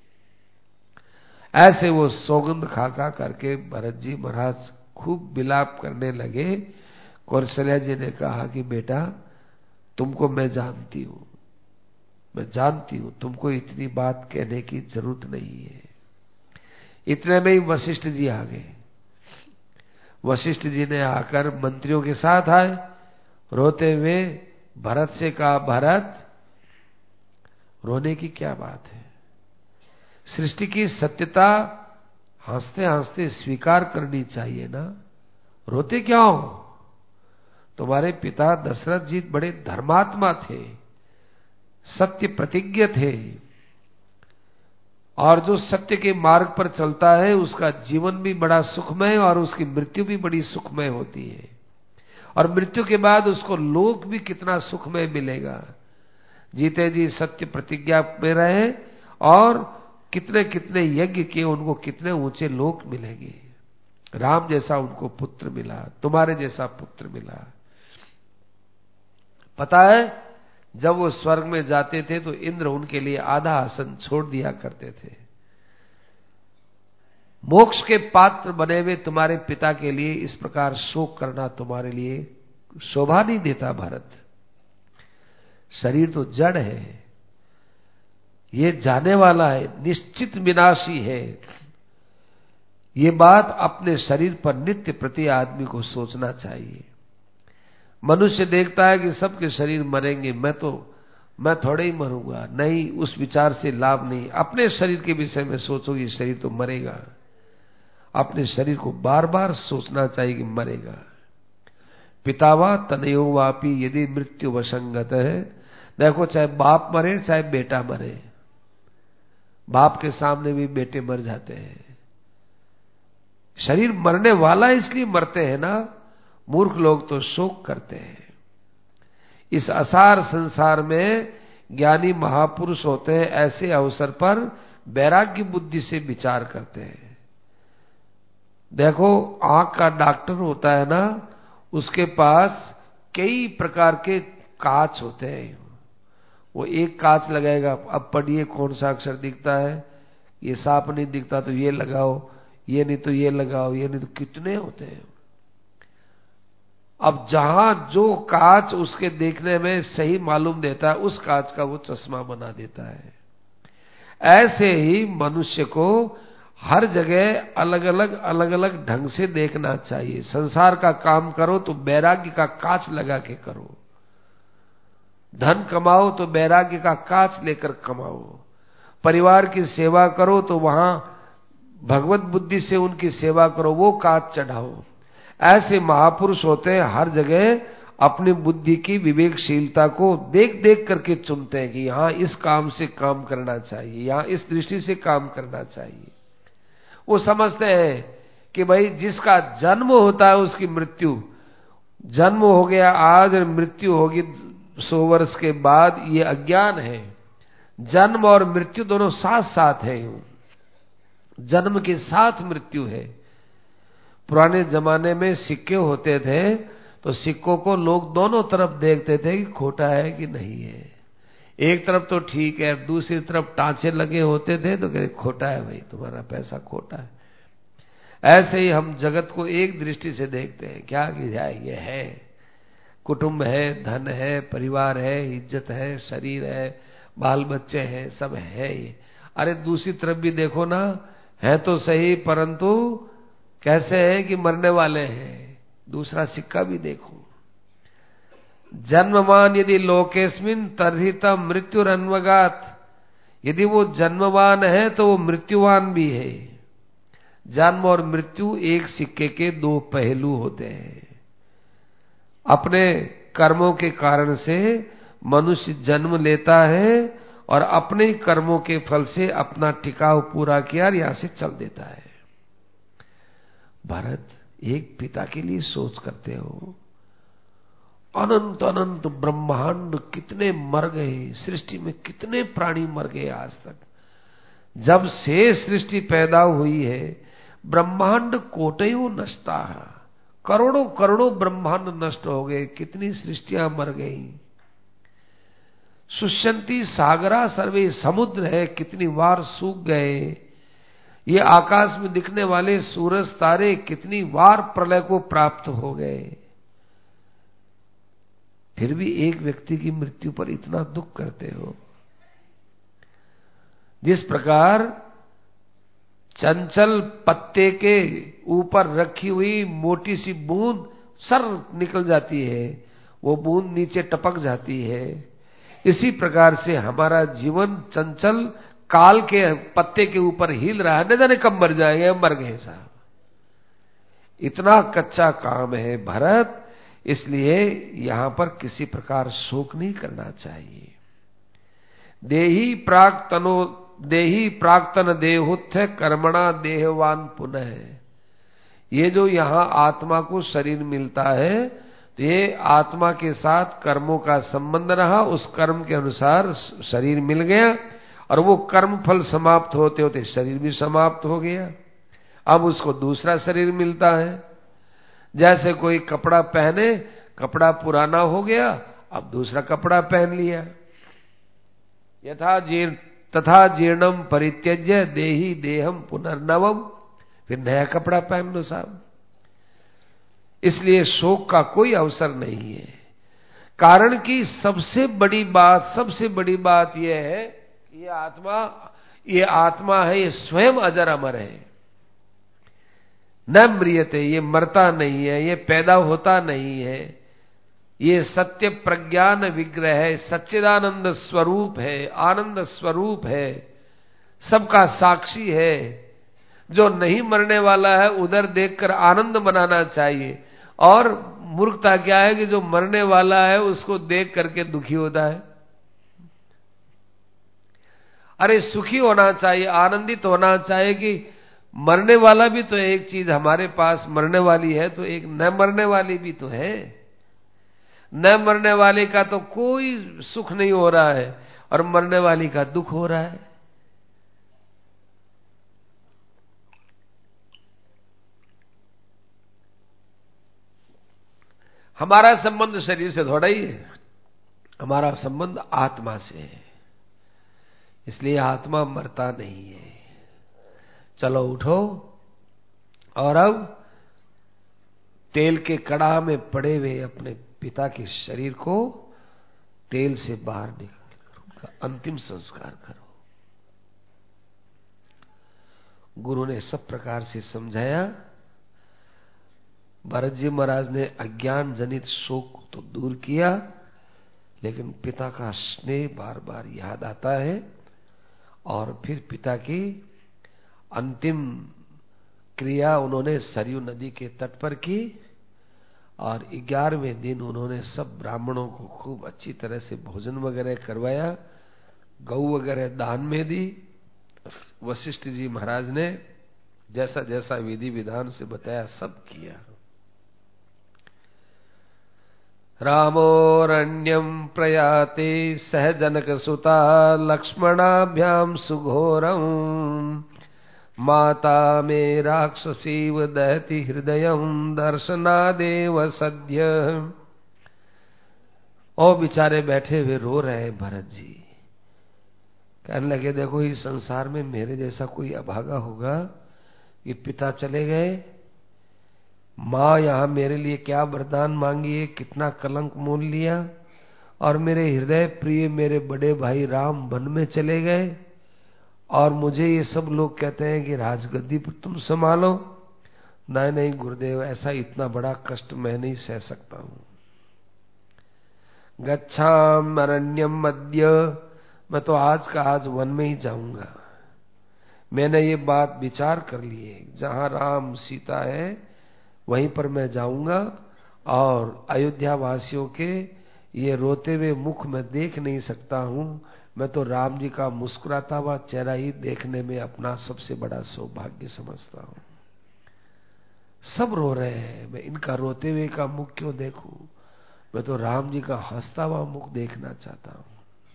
ऐसे वो सौगंध खा करके भरत जी महाराज खूब विलाप करने लगे। कौशल्या जी ने कहा कि बेटा, तुमको मैं जानती हूं, मैं जानती हूं, तुमको इतनी बात कहने की जरूरत नहीं है। इतने में ही वशिष्ठ जी आ गए। वशिष्ठ जी ने आकर मंत्रियों के साथ आए, रोते हुए भरत से कहा, भरत, रोने की क्या बात है? सृष्टि की सत्यता हंसते हंसते स्वीकार करनी चाहिए ना, रोते क्या हो? तुम्हारे पिता दशरथ जी बड़े धर्मात्मा थे, सत्य प्रतिज्ञ थे, और जो सत्य के मार्ग पर चलता है उसका जीवन भी बड़ा सुखमय और उसकी मृत्यु भी बड़ी सुखमय होती है, और मृत्यु के बाद उसको लोक भी कितना सुखमय मिलेगा। जीते जी सत्य प्रतिज्ञा में रहे और कितने कितने यज्ञ किए, उनको कितने ऊंचे लोक मिलेंगे। राम जैसा उनको पुत्र मिला, तुम्हारे जैसा पुत्र मिला। पता है, जब वो स्वर्ग में जाते थे तो इंद्र उनके लिए आधा आसन छोड़ दिया करते थे। मोक्ष के पात्र बने हुए तुम्हारे पिता के लिए इस प्रकार शोक करना तुम्हारे लिए शोभा नहीं देता भरत। शरीर तो जड़ है, ये जाने वाला है, निश्चित विनाशी है। ये बात अपने शरीर पर नित्य प्रति आदमी को सोचना चाहिए। मनुष्य देखता है कि सबके शरीर मरेंगे, मैं थोड़े ही मरूंगा, नहीं, उस विचार से लाभ नहीं। अपने शरीर के विषय में सोचोगे शरीर तो मरेगा, अपने शरीर को बार बार सोचना चाहिए कि मरेगा। पितावा तनयो वापी यदि मृत्यु वसंगत है। देखो, चाहे बाप मरे चाहे बेटा मरे, बाप के सामने भी बेटे मर जाते हैं। शरीर मरने वाला इसलिए मरते हैं ना, मूर्ख लोग तो शोक करते हैं। इस असार संसार में ज्ञानी महापुरुष होते हैं, ऐसे अवसर पर वैराग्य बुद्धि से विचार करते हैं। देखो, आंख का डॉक्टर होता है ना, उसके पास कई प्रकार के कांच होते हैं। वो एक कांच लगाएगा, अब पढ़िए कौन सा अक्षर दिखता है, ये सांप नहीं दिखता तो ये लगाओ, ये नहीं तो ये लगाओ, ये नहीं तो कितने होते हैं। अब जहां जो कांच उसके देखने में सही मालूम देता है, उस कांच का वो चश्मा बना देता है। ऐसे ही मनुष्य को हर जगह अलग अलग ढंग से देखना चाहिए। संसार का काम करो तो वैराग्य का कांच लगा के करो, धन कमाओ तो वैराग्य का कांच लेकर कमाओ, परिवार की सेवा करो तो वहां भगवत बुद्धि से उनकी सेवा करो, वो कांच चढ़ाओ। ऐसे महापुरुष होते हैं, हर जगह अपनी बुद्धि की विवेकशीलता को देख देख करके चुनते हैं कि यहां इस काम से काम करना चाहिए, यहां इस दृष्टि से काम करना चाहिए। वो समझते हैं कि भाई जिसका जन्म होता है उसकी मृत्यु, जन्म हो गया आज और मृत्यु होगी 100 वर्ष के बाद, ये अज्ञान है। जन्म और मृत्यु दोनों साथ साथ है, जन्म के साथ मृत्यु है। पुराने जमाने में सिक्के होते थे तो सिक्कों को लोग दोनों तरफ देखते थे कि खोटा है कि नहीं है। एक तरफ तो ठीक है, दूसरी तरफ टांचे लगे होते थे तो कहते खोटा है भाई, तुम्हारा पैसा खोटा है। ऐसे ही हम जगत को एक दृष्टि से देखते हैं, क्या कि ये है, कुटुंब है, धन है, परिवार है, इज्जत है, शरीर है, बाल बच्चे हैं, सब है ये। अरे दूसरी तरफ भी देखो ना, है तो सही परंतु कैसे है कि मरने वाले हैं। दूसरा सिक्का भी देखो। जन्मवान यदि लोकेस्मिन तर्हित मृत्युरन्वगात, यदि वो जन्मवान है तो वो मृत्युवान भी है। जन्म और मृत्यु एक सिक्के के दो पहलू होते हैं। अपने कर्मों के कारण से मनुष्य जन्म लेता है और अपने कर्मों के फल से अपना टिकाव पूरा किया और यहां से चल देता है। भरत, एक पिता के लिए सोच करते हो, अनंत अनंत ब्रह्मांड कितने मर गए, सृष्टि में कितने प्राणी मर गए आज तक। जब से सृष्टि पैदा हुई है ब्रह्मांड कोटयो नष्टा, करोड़ों करोड़ों ब्रह्मांड नष्ट हो गए, कितनी सृष्टियां मर गई। शुष्यंती सागरा सर्वे, समुद्र है कितनी बार सूख गए। ये आकाश में दिखने वाले सूरज तारे कितनी बार प्रलय को प्राप्त हो गए। फिर भी एक व्यक्ति की मृत्यु पर इतना दुख करते हो। जिस प्रकार चंचल पत्ते के ऊपर रखी हुई मोटी सी बूंद सर निकल जाती है, वो बूंद नीचे टपक जाती है, इसी प्रकार से हमारा जीवन चंचल काल के पत्ते के ऊपर हिल रहा है, न जाने कब मर जाएंगे, मर गए साहब। इतना कच्चा काम है भरत, इसलिए यहां पर किसी प्रकार शोक नहीं करना चाहिए। देही प्राक्तन देहुत्थ कर्मणा देहवान पुनः। ये जो यहां आत्मा को शरीर मिलता है तो ये आत्मा के साथ कर्मों का संबंध रहा, उस कर्म के अनुसार शरीर मिल गया और वो कर्म फल समाप्त होते होते शरीर भी समाप्त हो गया। अब उसको दूसरा शरीर मिलता है। जैसे कोई कपड़ा पहने, कपड़ा पुराना हो गया, अब दूसरा कपड़ा पहन लिया। तथा जीर्णम परित्यज्य देही देहम पुनर्नवम, फिर नया कपड़ा पहन लो साहब। इसलिए शोक का कोई अवसर नहीं है। कारण कि सबसे बड़ी बात यह है कि ये आत्मा है, ये स्वयं अजर अमर है, न म्रियते, ये मरता नहीं है, ये पैदा होता नहीं है, ये सत्य प्रज्ञान विग्रह है, सच्चिदानंद स्वरूप है, आनंद स्वरूप है, सबका साक्षी है। जो नहीं मरने वाला है उधर देखकर आनंद मनाना चाहिए, और मूर्खता क्या है कि जो मरने वाला है उसको देख करके दुखी होता है। अरे सुखी होना चाहिए, आनंदित होना चाहिए कि मरने वाला भी तो एक चीज हमारे पास मरने वाली है, तो एक न मरने वाली भी तो है। न मरने वाले का तो कोई सुख नहीं हो रहा है और मरने वाली का दुख हो रहा है। हमारा संबंध शरीर से थोड़ा ही है, हमारा संबंध आत्मा से है। इसलिए आत्मा मरता नहीं है। चलो उठो और अब तेल के कड़ाह में पड़े हुए अपने पिता के शरीर को तेल से बाहर निकाल कर उनका अंतिम संस्कार करो। गुरु ने सब प्रकार से समझाया। भरत जी महाराज ने अज्ञान जनित शोक तो दूर किया, लेकिन पिता का स्नेह बार बार याद आता है। और फिर पिता की अंतिम क्रिया उन्होंने सरयू नदी के तट पर की, और 11वें दिन उन्होंने सब ब्राह्मणों को खूब अच्छी तरह से भोजन वगैरह करवाया, गौ वगैरह दान में दी। वशिष्ठ जी महाराज ने जैसा जैसा विधि विधान से बताया सब किया। रामोरण्यम प्रयाते सह जनक सुता लक्ष्मणाभ्याम सुघोरम माता मे राक्षसीव दहति हृदयम दर्शनादेव सद्य। और बेचारे बैठे हुए रो रहे हैं भरत जी। कहने लगे देखो इस संसार में मेरे जैसा कोई अभागा होगा। ये पिता चले गए, माँ यहाँ मेरे लिए क्या वरदान मांगी है, कितना कलंक मोल लिया, और मेरे हृदय प्रिय मेरे बड़े भाई राम वन में चले गए, और मुझे ये सब लोग कहते हैं कि राजगद्दी पर तुम संभालो। नहीं नहीं गुरुदेव, ऐसा इतना बड़ा कष्ट मैं नहीं सह सकता हूं। गच्छाम अरण्यम मध्य, मैं तो आज का आज वन में ही जाऊंगा। मैंने ये बात विचार कर ली है, जहां राम सीता है वहीं पर मैं जाऊंगा, और अयोध्या वासियों के ये रोते हुए मुख मैं देख नहीं सकता हूं। मैं तो राम जी का मुस्कुराता हुआ चेहरा ही देखने में अपना सबसे बड़ा सौभाग्य समझता हूं। सब रो रहे हैं, मैं इनका रोते हुए का मुख क्यों देखूं? मैं तो राम जी का हंसता हुआ मुख देखना चाहता हूं।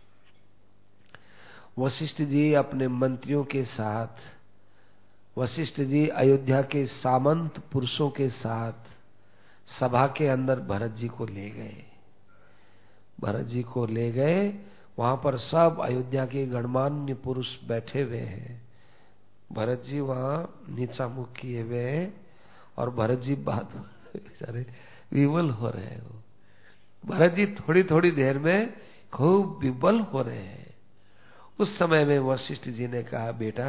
वशिष्ठ जी अपने मंत्रियों के साथ, वशिष्ठ जी अयोध्या के सामंत पुरुषों के साथ सभा के अंदर भरत जी को ले गए। भरत जी को ले गए, वहां पर सब अयोध्या के गणमान्य पुरुष बैठे हुए हैं। भरत जी वहां नीचा मुख किए हुए हैं, और भरत जी बात बेचारे विवल हो रहे हो। भरत जी थोड़ी थोड़ी देर में खूब विवल हो रहे हैं। उस समय में वशिष्ठ जी ने कहा, बेटा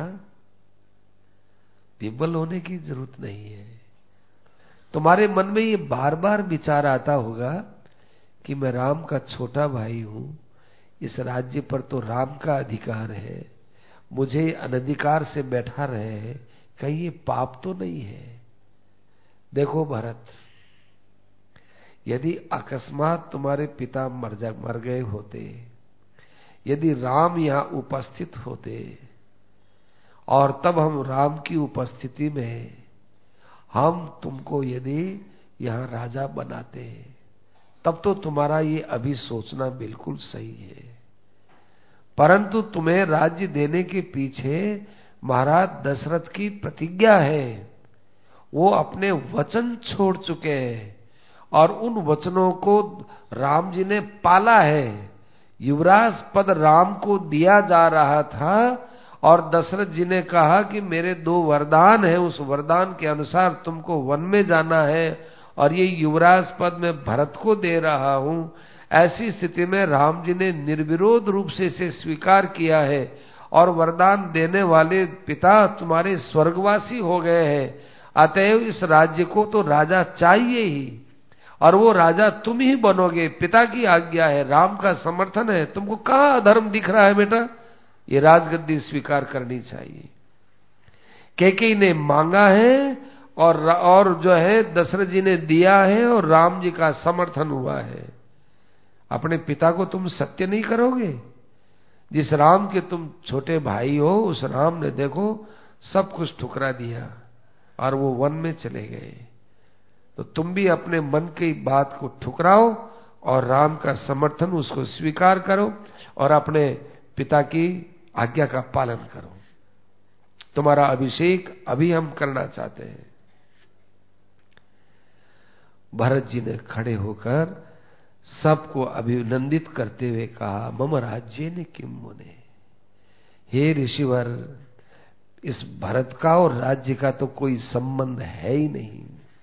विवल होने की जरूरत नहीं है। तुम्हारे मन में ये बार बार विचार आता होगा कि मैं राम का छोटा भाई हूं, इस राज्य पर तो राम का अधिकार है, मुझे अनधिकार से बैठा रहे हैं, कहीं ये पाप तो नहीं है? देखो भरत, यदि अकस्मात तुम्हारे पिता मर गए होते, यदि राम यहां उपस्थित होते, और तब हम राम की उपस्थिति में हम तुमको यदि यहां राजा बनाते, तब तो तुम्हारा ये अभी सोचना बिल्कुल सही है। परंतु तुम्हें राज्य देने के पीछे महाराज दशरथ की प्रतिज्ञा है। वो अपने वचन छोड़ चुके हैं, और उन वचनों को राम जी ने पाला है। युवराज पद राम को दिया जा रहा था, और दशरथ जी ने कहा कि मेरे 2 वरदान हैं, उस वरदान के अनुसार तुमको वन में जाना है, और ये युवराज पद मैं भरत को दे रहा हूं। ऐसी स्थिति में राम जी ने निर्विरोध रूप से इसे स्वीकार किया है, और वरदान देने वाले पिता तुम्हारे स्वर्गवासी हो गए हैं। अतएव इस राज्य को तो राजा चाहिए ही, और वो राजा तुम ही बनोगे। पिता की आज्ञा है, राम का समर्थन है, तुमको कहां अधर्म दिख रहा है बेटा? ये राजगद्दी स्वीकार करनी चाहिए। कैकेयी ने मांगा है, और जो है दशरथ जी ने दिया है, और राम जी का समर्थन हुआ है। अपने पिता को तुम सत्य नहीं करोगे? जिस राम के तुम छोटे भाई हो, उस राम ने देखो सब कुछ ठुकरा दिया, और वो वन में चले गए। तो तुम भी अपने मन की बात को ठुकराओ, और राम का समर्थन उसको स्वीकार करो, और अपने पिता की आज्ञा का पालन करो। तुम्हारा अभिषेक अभी हम करना चाहते हैं। भरत जी ने खड़े होकर सबको अभिनंदित करते हुए कहा, मम राज्य ने किम मुने। हे ऋषिवर, इस भरत का और राज्य का तो कोई संबंध है ही नहीं।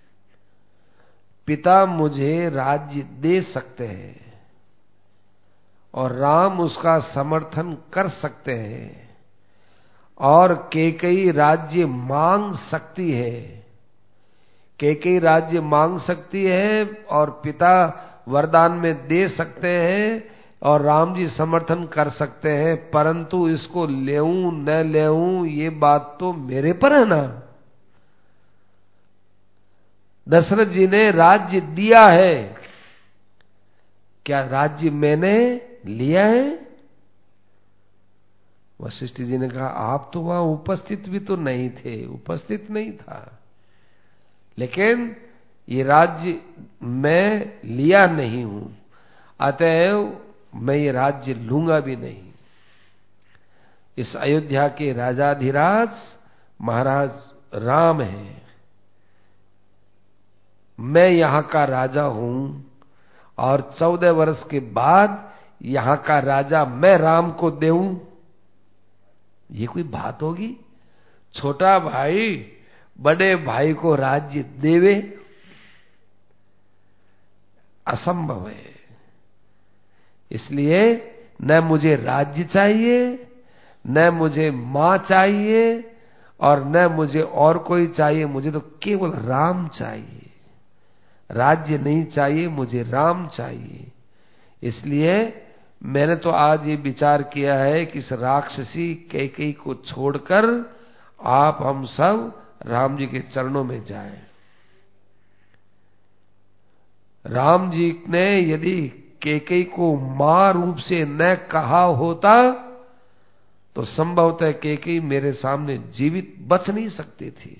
पिता मुझे राज्य दे सकते हैं, और राम उसका समर्थन कर सकते हैं, और कैकेयी राज्य मांग सकती है। कैकेयी राज्य मांग सकती है, और पिता वरदान में दे सकते हैं, और राम जी समर्थन कर सकते हैं। परंतु इसको लेऊं न लेऊं ये बात तो मेरे पर है ना। दशरथ जी ने राज्य दिया है, क्या राज्य मैंने लिया है? वशिष्ठ जी ने कहा आप तो वहां उपस्थित भी तो नहीं थे, उपस्थित नहीं था, लेकिन ये राज्य मैं लिया नहीं हूं, अतएव मैं ये राज्य लूंगा भी नहीं। इस अयोध्या के राजाधिराज महाराज राम हैं, मैं यहां का राजा हूं और 14 वर्ष के बाद यहां का राजा मैं राम को देऊं, ये कोई बात होगी? छोटा भाई बड़े भाई को राज्य देवे, असंभव है। इसलिए न मुझे राज्य चाहिए, न मुझे मां चाहिए, और न मुझे और कोई चाहिए, मुझे तो केवल राम चाहिए। राज्य नहीं चाहिए, मुझे राम चाहिए। इसलिए मैंने तो आज ये विचार किया है कि इस राक्षसी कैकेयी को छोड़कर आप हम सब राम जी के चरणों में जाएं। राम जी ने यदि कैकेयी को मां रूप से न कहा होता तो संभवतः कैकेयी मेरे सामने जीवित बच नहीं सकती थी।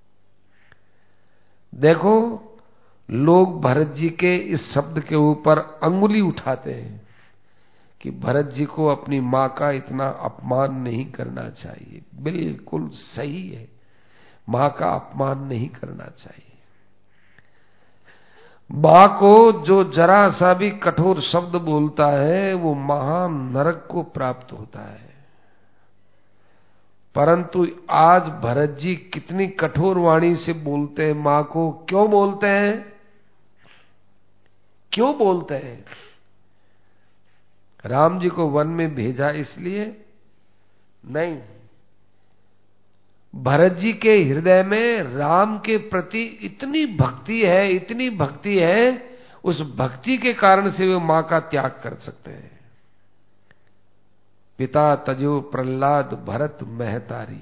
देखो, लोग भरत जी के इस शब्द के ऊपर अंगुली उठाते हैं कि भरत जी को अपनी मां का इतना अपमान नहीं करना चाहिए। बिल्कुल सही है, मां का अपमान नहीं करना चाहिए। मां को जो जरा सा भी कठोर शब्द बोलता है वो महान नरक को प्राप्त होता है। परंतु आज भरत जी कितनी कठोर वाणी से बोलते हैं मां को। क्यों बोलते हैं? क्यों बोलते हैं? राम जी को वन में भेजा इसलिए नहीं, भरत जी के हृदय में राम के प्रति इतनी भक्ति है, इतनी भक्ति है, उस भक्ति के कारण से वे मां का त्याग कर सकते हैं। पिता तजो प्रहलाद भरत महतारी,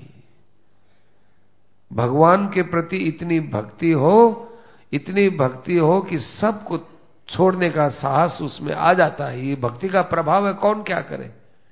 भगवान के प्रति इतनी भक्ति हो, इतनी भक्ति हो कि सबको छोड़ने का साहस उसमें आ जाता है। ये भक्ति का प्रभाव है, कौन क्या करे।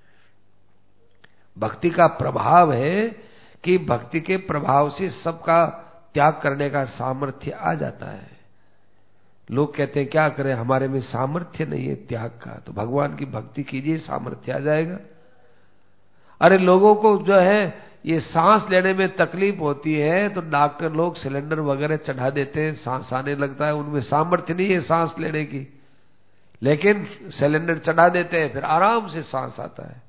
भक्ति का प्रभाव है कि भक्ति के प्रभाव से सबका त्याग करने का सामर्थ्य आ जाता है। लोग कहते हैं क्या करें, हमारे में सामर्थ्य नहीं है त्याग का। तो भगवान की भक्ति कीजिए, सामर्थ्य आ जाएगा। अरे लोगों को जो है ये सांस लेने में तकलीफ होती है तो डॉक्टर लोग सिलेंडर वगैरह चढ़ा देते हैं, सांस आने लगता है। उनमें सामर्थ्य नहीं है सांस लेने की, लेकिन सिलेंडर चढ़ा देते हैं, फिर आराम से सांस आता है,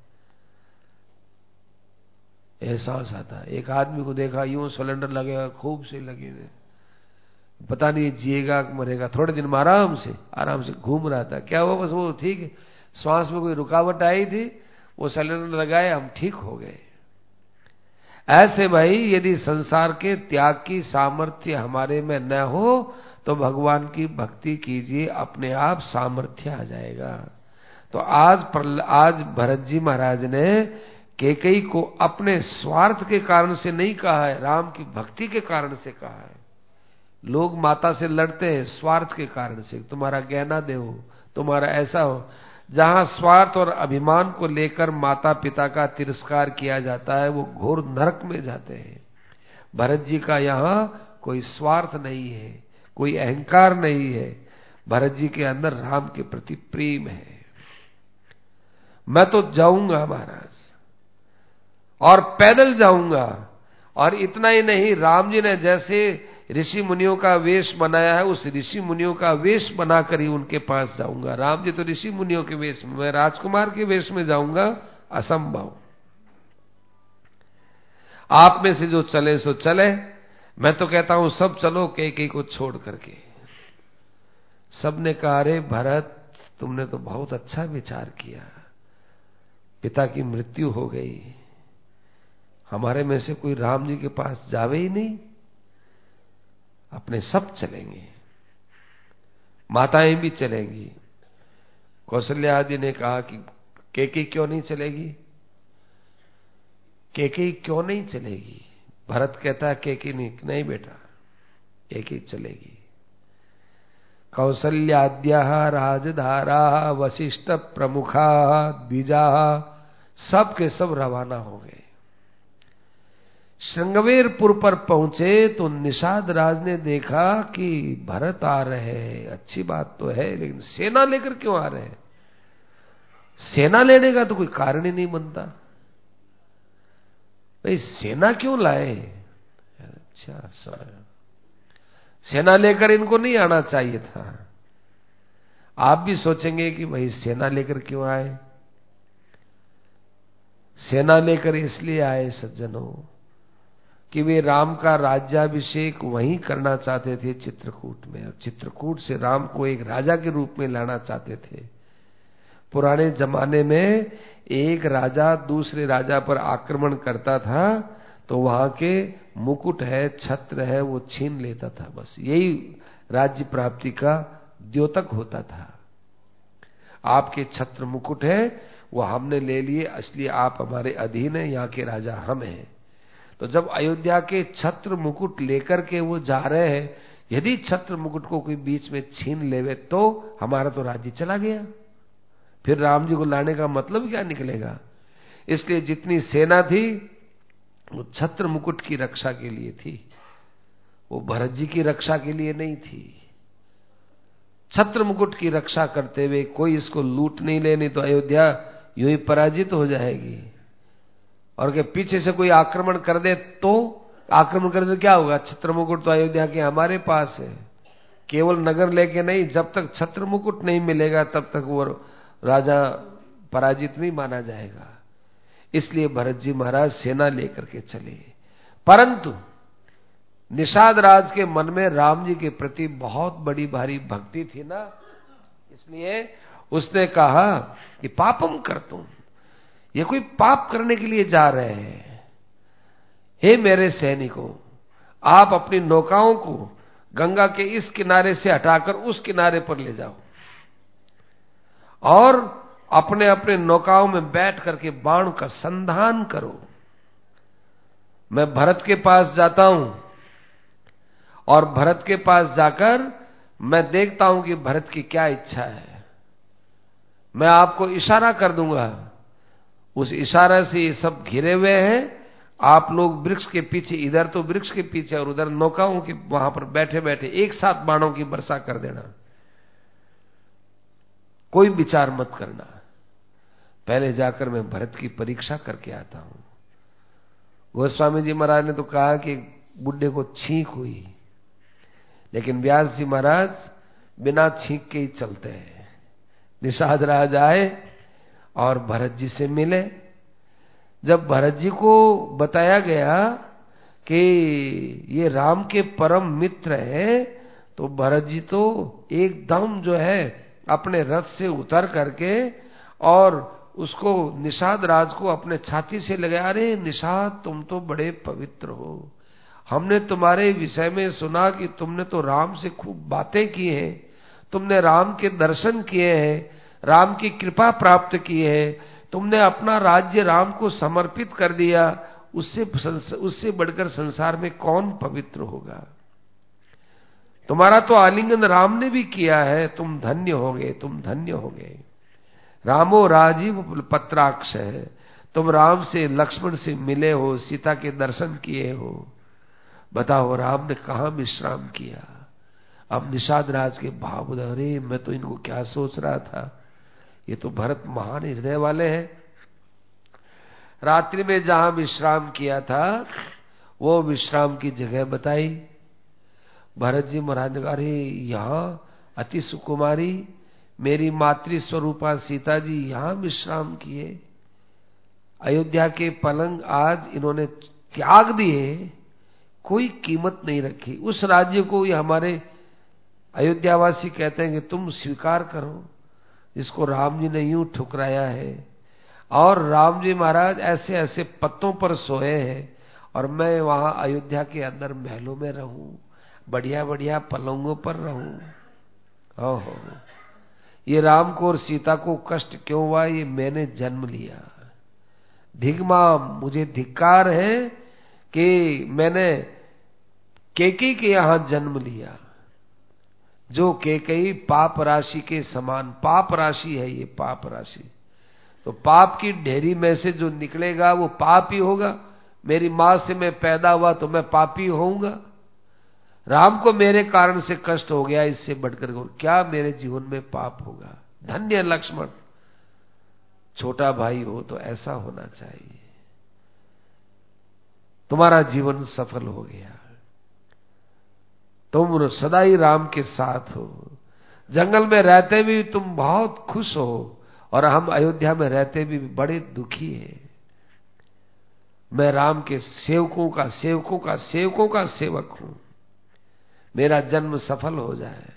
एहसास आता है। एक आदमी को देखा यूं सिलेंडर लगेगा, खूब से लगे, पता नहीं जिएगा मरेगा। थोड़े दिन में आराम से घूम रहा था। क्या हुआ? बस वो ठीक है, श्वास में कोई रुकावट आई थी, वो सिलेंडर लगाए, हम ठीक हो गए। ऐसे भाई यदि संसार के त्याग की सामर्थ्य हमारे में न हो तो भगवान की भक्ति कीजिए, अपने आप सामर्थ्य आ जाएगा। तो आज भरत जी महाराज ने कैकेयी को अपने स्वार्थ के कारण से नहीं कहा है, राम की भक्ति के कारण से कहा है। लोग माता से लड़ते हैं स्वार्थ के कारण से, तुम्हारा गहना दे हो, तुम्हारा ऐसा हो। जहां स्वार्थ और अभिमान को लेकर माता पिता का तिरस्कार किया जाता है वो घोर नरक में जाते हैं। भरत जी का यहां कोई स्वार्थ नहीं है, कोई अहंकार नहीं है। भरत जी के अंदर राम के प्रति प्रेम है। मैं तो जाऊंगा महाराज, और पैदल जाऊंगा। और इतना ही नहीं, राम जी ने जैसे ऋषि मुनियों का वेश बनाया है, उस ऋषि मुनियों का वेश बनाकर ही उनके पास जाऊंगा। राम जी तो ऋषि मुनियों के वेश में, मैं राजकुमार के वेश में जाऊंगा, असंभव। आप में से जो चले सो चले, मैं तो कहता हूं सब चलो कैकेयी को छोड़ करके। सबने कहा अरे भरत, तुमने तो बहुत अच्छा विचार किया, पिता की मृत्यु हो गई, हमारे में से कोई राम जी के पास जावे ही नहीं, अपने सब चलेंगे, माताएं भी चलेंगी। कौशल्या आदि ने कहा कि कैकेयी क्यों नहीं चलेगी, कैकेयी क्यों नहीं चलेगी? भरत कहता है कैकेयी नहीं बेटा, कैकेयी चलेगी। कौसल्याद्या राजधारा वशिष्ठ प्रमुखा द्विजा सब के सब रवाना हो गए। श्रृंगवेरपुर पर पहुंचे तो निषाद राज ने देखा कि भरत आ रहे हैं, अच्छी बात तो है, लेकिन सेना लेकर क्यों आ रहे हैं? सेना लेने का तो कोई कारण ही नहीं बनता। भाई सेना क्यों लाए? अच्छा, सेना लेकर इनको नहीं आना चाहिए था। आप भी सोचेंगे कि भाई सेना लेकर क्यों आए? सेना लेकर इसलिए आए सज्जनों कि वे राम का राज्याभिषेक वहीं करना चाहते थे, चित्रकूट में, और चित्रकूट से राम को एक राजा के रूप में लाना चाहते थे। पुराने जमाने में एक राजा दूसरे राजा पर आक्रमण करता था तो वहां के मुकुट है, छत्र है, वो छीन लेता था। बस यही राज्य प्राप्ति का द्योतक होता था। आपके छत्र मुकुट है वो हमने ले लिए, इसलिए आप हमारे अधीन हैं, यहाँ के राजा हम हैं। तो जब अयोध्या के छत्र मुकुट लेकर के वो जा रहे हैं, यदि छत्र मुकुट को कोई बीच में छीन लेवे तो हमारा तो राज्य चला गया, फिर राम जी को लाने का मतलब क्या निकलेगा? इसलिए जितनी सेना थी वो छत्र मुकुट की रक्षा के लिए थी, वो भरत जी की रक्षा के लिए नहीं थी। छत्र मुकुट की रक्षा करते हुए कोई इसको लूट नहीं ले, नहीं तो अयोध्या यूं ही पराजित हो जाएगी। और के पीछे से कोई आक्रमण कर दे तो आक्रमण कर दे क्या होगा? छत्र मुकुट तो अयोध्या के हमारे पास है, केवल नगर लेके नहीं, जब तक छत्र मुकुट नहीं मिलेगा तब तक वो राजा पराजित नहीं माना जाएगा। इसलिए भरत जी महाराज सेना लेकर के चले। परंतु निषाद राज के मन में राम जी के प्रति बहुत बड़ी भारी भक्ति थी ना, इसलिए उसने कहा कि पापम करतुम, ये कोई पाप करने के लिए जा रहे हैं। हे मेरे सैनिकों, आप अपनी नौकाओं को गंगा के इस किनारे से हटाकर उस किनारे पर ले जाओ और अपने अपने नौकाओं में बैठ करके बाण का संधान करो। मैं भरत के पास जाता हूं और भरत के पास जाकर मैं देखता हूं कि भरत की क्या इच्छा है। मैं आपको इशारा कर दूंगा, उस इशारे से ये सब घिरे हुए हैं, आप लोग वृक्ष के पीछे, इधर तो वृक्ष के पीछे और उधर नौकाओं के वहां पर बैठे बैठे एक साथ बाणों की वर्षा कर देना, कोई विचार मत करना। पहले जाकर मैं भरत की परीक्षा करके आता हूं। गोस्वामी जी महाराज ने तो कहा कि बुड्ढे को छींक हुई, लेकिन व्यास जी महाराज बिना छींक के ही चलते हैं। निषाद राज आए और भरत जी से मिले। जब भरत जी को बताया गया कि ये राम के परम मित्र हैं, तो भरत जी तो एकदम जो है अपने रथ से उतर करके और उसको निषाद राज को अपने छाती से लगा, अरे निषाद तुम तो बड़े पवित्र हो, हमने तुम्हारे विषय में सुना कि तुमने तो राम से खूब बातें की हैं, तुमने राम के दर्शन किए हैं, राम की कृपा प्राप्त की है, तुमने अपना राज्य राम को समर्पित कर दिया, उससे बढ़कर संसार में कौन पवित्र होगा? तुम्हारा तो आलिंगन राम ने भी किया है, तुम धन्य हो गए, तुम धन्य हो गए। रामो राजीव पत्राक्ष है, तुम राम से लक्ष्मण से मिले हो, सीता के दर्शन किए हो। बताओ राम ने कहां विश्राम किया? अब निषाद राज के भाव, अरे मैं तो इनको क्या सोच रहा था, ये तो भरत महान हृदय वाले हैं। रात्रि में जहां विश्राम किया था वो विश्राम की जगह बताई। भरत जी महाराज ने कहा, अरे यहां अति सुकुमारी मेरी मातृ स्वरूपा सीता जी यहां विश्राम किए। अयोध्या के पलंग आज इन्होंने त्याग दिए, कोई कीमत नहीं रखी। उस राज्य को ये हमारे अयोध्यावासी कहते हैं कि तुम स्वीकार करो, जिसको राम जी ने यूं ठुकराया है। और राम जी महाराज ऐसे ऐसे पत्तों पर सोए हैं और मैं वहां अयोध्या के अंदर महलों में रहूं, बढ़िया बढ़िया पलंगों पर रहूं। ओहो, ये राम को और सीता को कष्ट क्यों हुआ? ये मैंने जन्म लिया। धिग्मा, मुझे धिक्कार है कि मैंने केकई के यहां जन्म लिया। जो केकई पाप राशि के समान, पाप राशि है ये, पाप राशि। तो पाप की ढेरी में से जो निकलेगा वो पाप ही होगा। मेरी मां से मैं पैदा हुआ तो मैं पापी होऊंगा। राम को मेरे कारण से कष्ट हो गया, इससे बढ़कर क्या मेरे जीवन में पाप होगा। धन्य लक्ष्मण, छोटा भाई हो तो ऐसा होना चाहिए। तुम्हारा जीवन सफल हो गया, तुम सदा ही राम के साथ हो। जंगल में रहते भी तुम बहुत खुश हो और हम अयोध्या में रहते भी बड़े दुखी हैं। मैं राम के सेवकों का सेवकों का सेवकों का सेवक हूं, मेरा जन्म सफल हो जाए।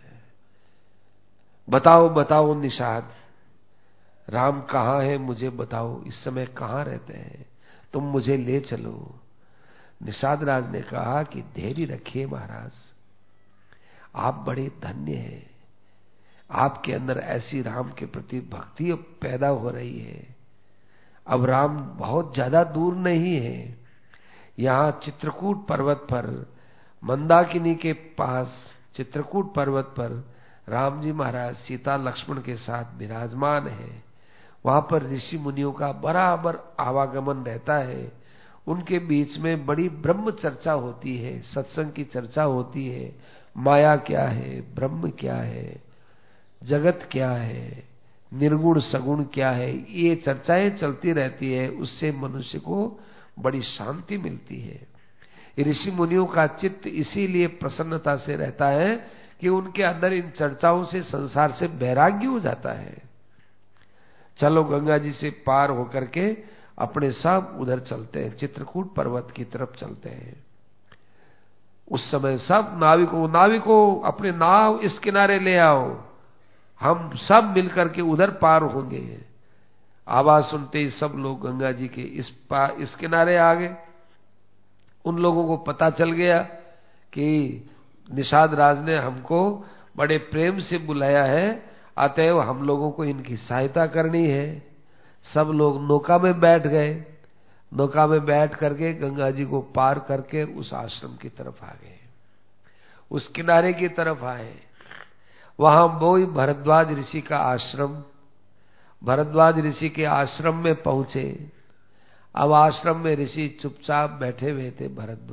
बताओ बताओ निषाद, राम कहां है मुझे बताओ, इस समय कहां रहते हैं, तुम मुझे ले चलो। निषाद राज ने कहा कि धैर्य रखिए महाराज, आप बड़े धन्य हैं, आपके अंदर ऐसी राम के प्रति भक्ति पैदा हो रही है। अब राम बहुत ज्यादा दूर नहीं है, यहां चित्रकूट पर्वत पर, मंदाकिनी के पास चित्रकूट पर्वत पर राम जी महाराज सीता लक्ष्मण के साथ विराजमान है। वहां पर ऋषि मुनियों का बराबर आवागमन रहता है। उनके बीच में बड़ी ब्रह्म चर्चा होती है, सत्संग की चर्चा होती है। माया क्या है, ब्रह्म क्या है, जगत क्या है, निर्गुण सगुण क्या है, ये चर्चाएं चलती रहती है। उससे मनुष्य को बड़ी शांति मिलती है। ऋषि मुनियों का चित्त इसीलिए प्रसन्नता से रहता है कि उनके अंदर इन चर्चाओं से संसार से वैराग्य हो जाता है। चलो गंगा जी से पार होकर के अपने सब उधर चलते हैं, चित्रकूट पर्वत की तरफ चलते हैं। उस समय सब नाविकों अपने नाव इस किनारे ले आओ, हम सब मिलकर के उधर पार होंगे। आवाज सुनते ही सब लोग गंगा जी के इस किनारे आ गए। उन लोगों को पता चल गया कि निषाद राज ने हमको बड़े प्रेम से बुलाया है, अतएव हम लोगों को इनकी सहायता करनी है। सब लोग नौका में बैठ गए। नौका में बैठ करके गंगा जी को पार करके उस आश्रम की तरफ आ गए, उस किनारे की तरफ आए। वहां वही भरद्वाज ऋषि का आश्रम, भरद्वाज ऋषि के आश्रम में पहुंचे। अब आश्रम में ऋषि चुपचाप बैठे हुए थे।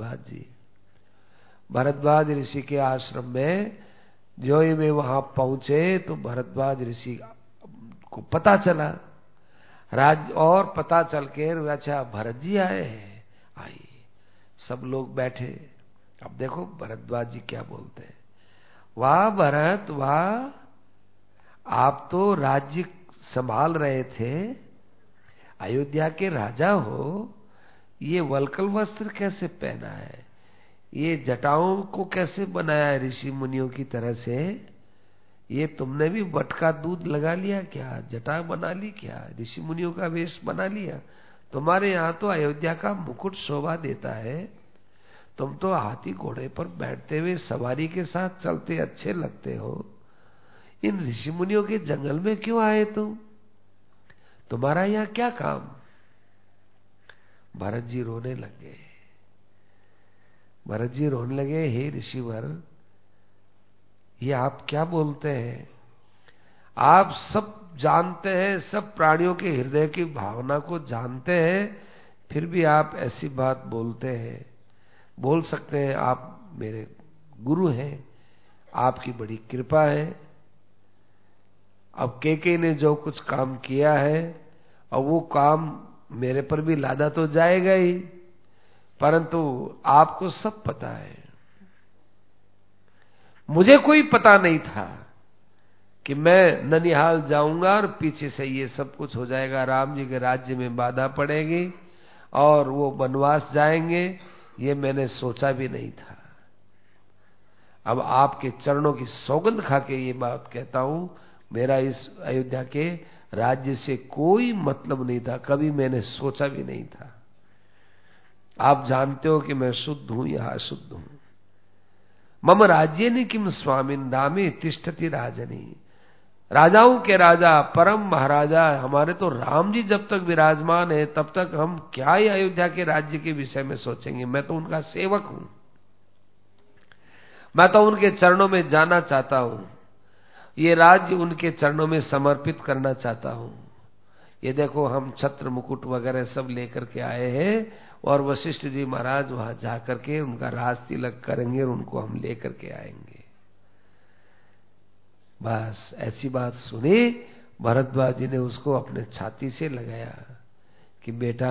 भरद्वाज ऋषि के आश्रम में जो ही वे वहां पहुंचे तो भरद्वाज ऋषि को पता चला और पता चल के अच्छा भरत जी आए हैं, आइए। सब लोग बैठे। अब देखो भरद्वाज जी क्या बोलते हैं, वाह भरत वाह, आप तो राज्य संभाल रहे थे, अयोध्या के राजा हो, ये वल्कल वस्त्र कैसे पहना है, ये जटाओं को कैसे बनाया है ऋषि मुनियों की तरह से, ये तुमने भी वट का दूध लगा लिया क्या, जटा बना ली क्या, ऋषि मुनियों का वेश बना लिया। तुम्हारे यहां तो अयोध्या का मुकुट शोभा देता है, तुम तो हाथी घोड़े पर बैठते हुए सवारी के साथ चलते अच्छे लगते हो। इन ऋषि मुनियों के जंगल में क्यों आए तुम, तुम्हारा यहां क्या काम। भरत जी रोने लगे। भरत जी रोने लगे, हे ऋषिवर, ये आप क्या बोलते हैं, आप सब जानते हैं, सब प्राणियों के हृदय की भावना को जानते हैं, फिर भी आप ऐसी बात बोलते हैं। बोल सकते हैं आप मेरे गुरु हैं, आपकी बड़ी कृपा है। अब केके ने जो कुछ काम किया है और वो काम मेरे पर भी लादा तो जाएगा ही, परंतु आपको सब पता है। मुझे कोई पता नहीं था कि मैं ननिहाल जाऊंगा और पीछे से ये सब कुछ हो जाएगा, राम जी के राज्य में बाधा पड़ेगी और वो वनवास जाएंगे, ये मैंने सोचा भी नहीं था। अब आपके चरणों की सौगंध खा के ये बात कहता हूं, मेरा इस अयोध्या के राज्य से कोई मतलब नहीं था, कभी मैंने सोचा भी नहीं था। आप जानते हो कि मैं शुद्ध हूं या अशुद्ध हूं। मम राज्य ने किम स्वामिन दामे तिष्ठति राजनी, राजाओं के राजा परम महाराजा हमारे तो राम जी जब तक विराजमान है तब तक हम क्या ही अयोध्या के राज्य के विषय में सोचेंगे। मैं तो उनका सेवक हूं, मैं तो उनके चरणों में जाना चाहता हूं, ये राज्य उनके चरणों में समर्पित करना चाहता हूं। ये देखो हम छत्र मुकुट वगैरह सब लेकर के आए हैं, और वशिष्ठ जी महाराज वहां जाकर के उनका राज तिलक करेंगे और उनको हम लेकर के आएंगे। बस ऐसी बात सुनी, भरद्वाज जी ने उसको अपने छाती से लगाया कि बेटा,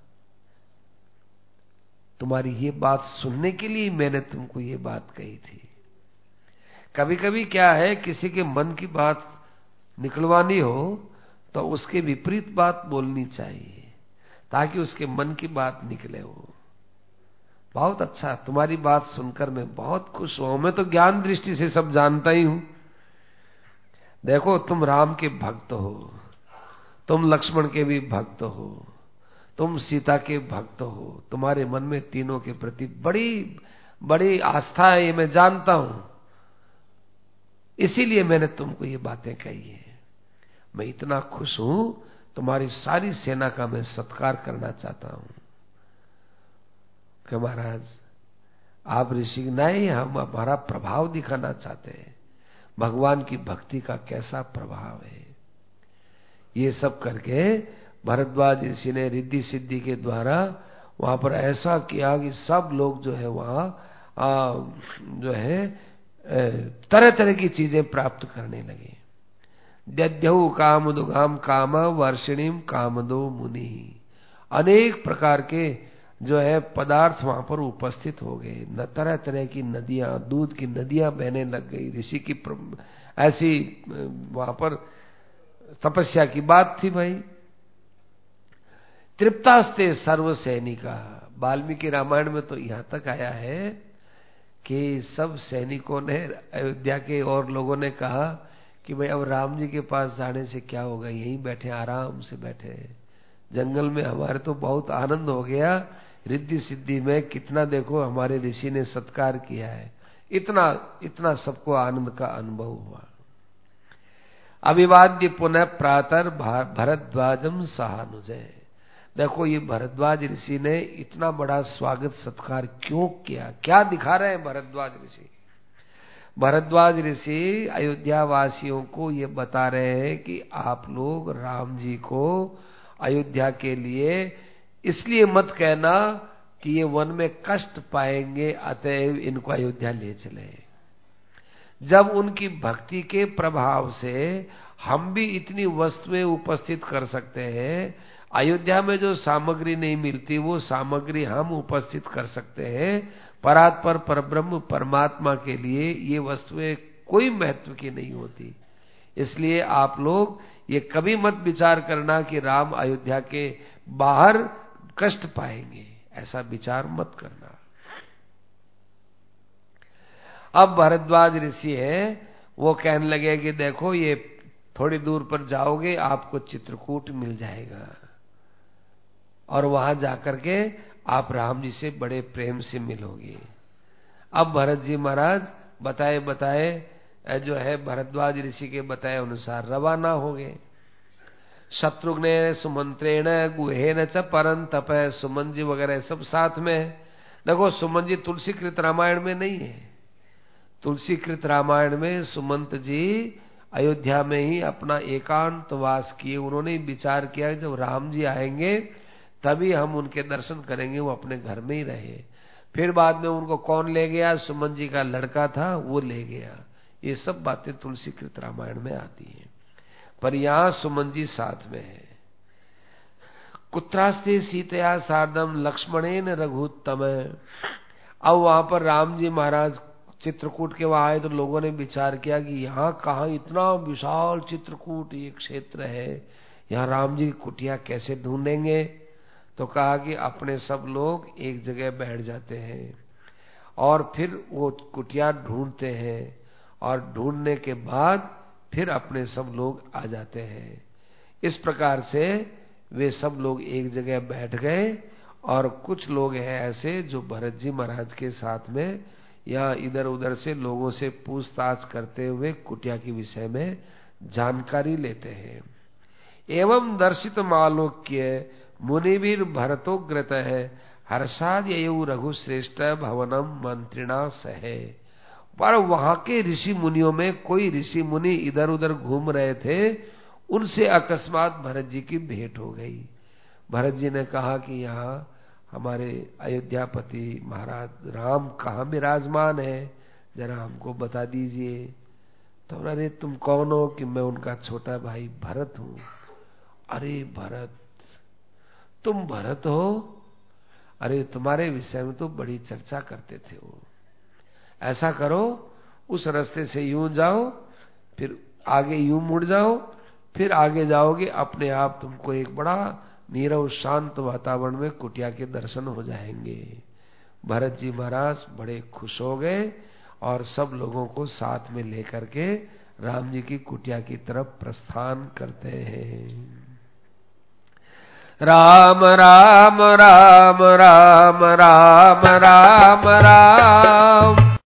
तुम्हारी ये बात सुनने के लिए मैंने तुमको ये बात कही थी। कभी कभी क्या है, किसी के मन की बात निकलवानी हो तो उसके विपरीत बात बोलनी चाहिए, ताकि उसके मन की बात निकले। हो बहुत अच्छा, तुम्हारी बात सुनकर मैं बहुत खुश हूं। मैं तो ज्ञान दृष्टि से सब जानता ही हूं। देखो, तुम राम के भक्त हो, तुम लक्ष्मण के भी भक्त हो, तुम सीता के भक्त हो, तुम्हारे मन में तीनों के प्रति बड़ी बड़ी आस्था है, ये मैं जानता हूं। इसीलिए मैंने तुमको ये बातें कही है। मैं इतना खुश हूं, तुम्हारी सारी सेना का मैं सत्कार करना चाहता हूं कि महाराज आप ऋषि नहीं, हम हमारा प्रभाव दिखाना चाहते हैं, भगवान की भक्ति का कैसा प्रभाव है। ये सब करके भरद्वाज ऋषि ने रिद्धि सिद्धि के द्वारा वहां पर ऐसा किया कि सब लोग जो है वहां जो है तरह तरह की चीजें प्राप्त करने लगे। दद्यहु कामदुगाम काम वर्षिणीम कामदो मुनि, अनेक प्रकार के जो है पदार्थ वहां पर उपस्थित हो गए। न तरह तरह की नदियां, दूध की नदियां बहने लग गई। ऋषि की ऐसी वहां पर तपस्या की बात थी भाई। तृप्तास्ते सर्व सैनिका, वाल्मीकि रामायण में तो यहां तक आया है कि सब सैनिकों ने, अयोध्या के और लोगों ने कहा कि भाई अब राम जी के पास जाने से क्या होगा, यहीं बैठे आराम से बैठे जंगल में, हमारे तो बहुत आनंद हो गया। रिद्धि सिद्धि में कितना देखो हमारे ऋषि ने सत्कार किया है, इतना इतना सबको आनंद का अनुभव हुआ। अभिवाद्य पुनः प्रातर भरद्वाजम सहानुजय। देखो ये भरद्वाज ऋषि ने इतना बड़ा स्वागत सत्कार क्यों किया, क्या दिखा रहे हैं भरद्वाज ऋषि। भरद्वाज ऋषि अयोध्या वासियों को ये बता रहे हैं कि आप लोग राम जी को अयोध्या के लिए इसलिए मत कहना कि ये वन में कष्ट पाएंगे, अतएव इनको अयोध्या ले चले। जब उनकी भक्ति के प्रभाव से हम भी इतनी वस्तुएं उपस्थित कर सकते हैं, अयोध्या में जो सामग्री नहीं मिलती वो सामग्री हम उपस्थित कर सकते हैं, परात्पर परब्रह्म परमात्मा के लिए ये वस्तुएं कोई महत्व की नहीं होती। इसलिए आप लोग ये कभी मत विचार करना कि राम अयोध्या के बाहर कष्ट पाएंगे, ऐसा विचार मत करना। अब भरद्वाज ऋषि है, वो कहने लगे कि देखो ये थोड़ी दूर पर जाओगे आपको चित्रकूट मिल जाएगा, और वहां जाकर के आप राम जी से बड़े प्रेम से मिलोगे। अब भरत जी महाराज बताए बताए जो है भरद्वाज ऋषि के बताए अनुसार रवाना हो गए। शत्रुघ्न सुमंत्रेण गुहेन च परंतप, सुमन जी वगैरह सब साथ में। देखो सुमन जी तुलसीकृत रामायण में नहीं है, तुलसीकृत रामायण में सुमंत जी अयोध्या में ही अपना एकांत वास किए। उन्होंने विचार किया जब राम जी आएंगे तभी हम उनके दर्शन करेंगे, वो अपने घर में ही रहे। फिर बाद में उनको कौन ले गया, सुमन जी का लड़का था वो ले गया। ये सब बातें तुलसीकृत रामायण में आती हैं, पर यहां सुमन जी साथ में है। कुत्रास्ते सीतया सार्धम लक्ष्मणेन रघुत्तम। अब वहां पर राम जी महाराज चित्रकूट के वहां आए तो लोगों ने विचार किया कि यहाँ कहाँ इतना विशाल चित्रकूट ये क्षेत्र है, यहाँ राम जी की कुटिया कैसे ढूंढेंगे। तो कहा कि अपने सब लोग एक जगह बैठ जाते हैं और फिर वो कुटिया ढूंढते हैं, और ढूंढने के बाद फिर अपने सब लोग आ जाते हैं। इस प्रकार से वे सब लोग एक जगह बैठ गए, और कुछ लोग हैं ऐसे जो भरत जी महाराज के साथ में या इधर उधर से लोगों से पूछताछ करते हुए कुटिया के विषय में जानकारी लेते हैं। एवं दर्शित मालोक्य मुनिवीर भरतोग्रत है, हर्षाद ययु रघुश्रेष्ठ भवनम मंत्रिणा सहे। पर वहां के ऋषि मुनियों में कोई ऋषि मुनि इधर उधर घूम रहे थे, उनसे अकस्मात भरत जी की भेंट हो गई। भरत जी ने कहा कि यहाँ हमारे अयोध्यापति महाराज राम कहाँ विराजमान है, जरा हमको बता दीजिए। तो अरे तुम कौन हो? कि मैं उनका छोटा भाई भरत हूं। अरे भरत, तुम भरत हो? अरे तुम्हारे विषय में तो बड़ी चर्चा करते थे वो। ऐसा करो, उस रास्ते से यूं जाओ, फिर आगे यूं मुड़ जाओ, फिर आगे जाओगे, अपने आप तुमको एक बड़ा नीरव शांत वातावरण में कुटिया के दर्शन हो जाएंगे। भरत जी महाराज बड़े खुश हो गए और सब लोगों को साथ में लेकर के राम जी की कुटिया की तरफ प्रस्थान करते हैं। राम राम राम राम राम राम राम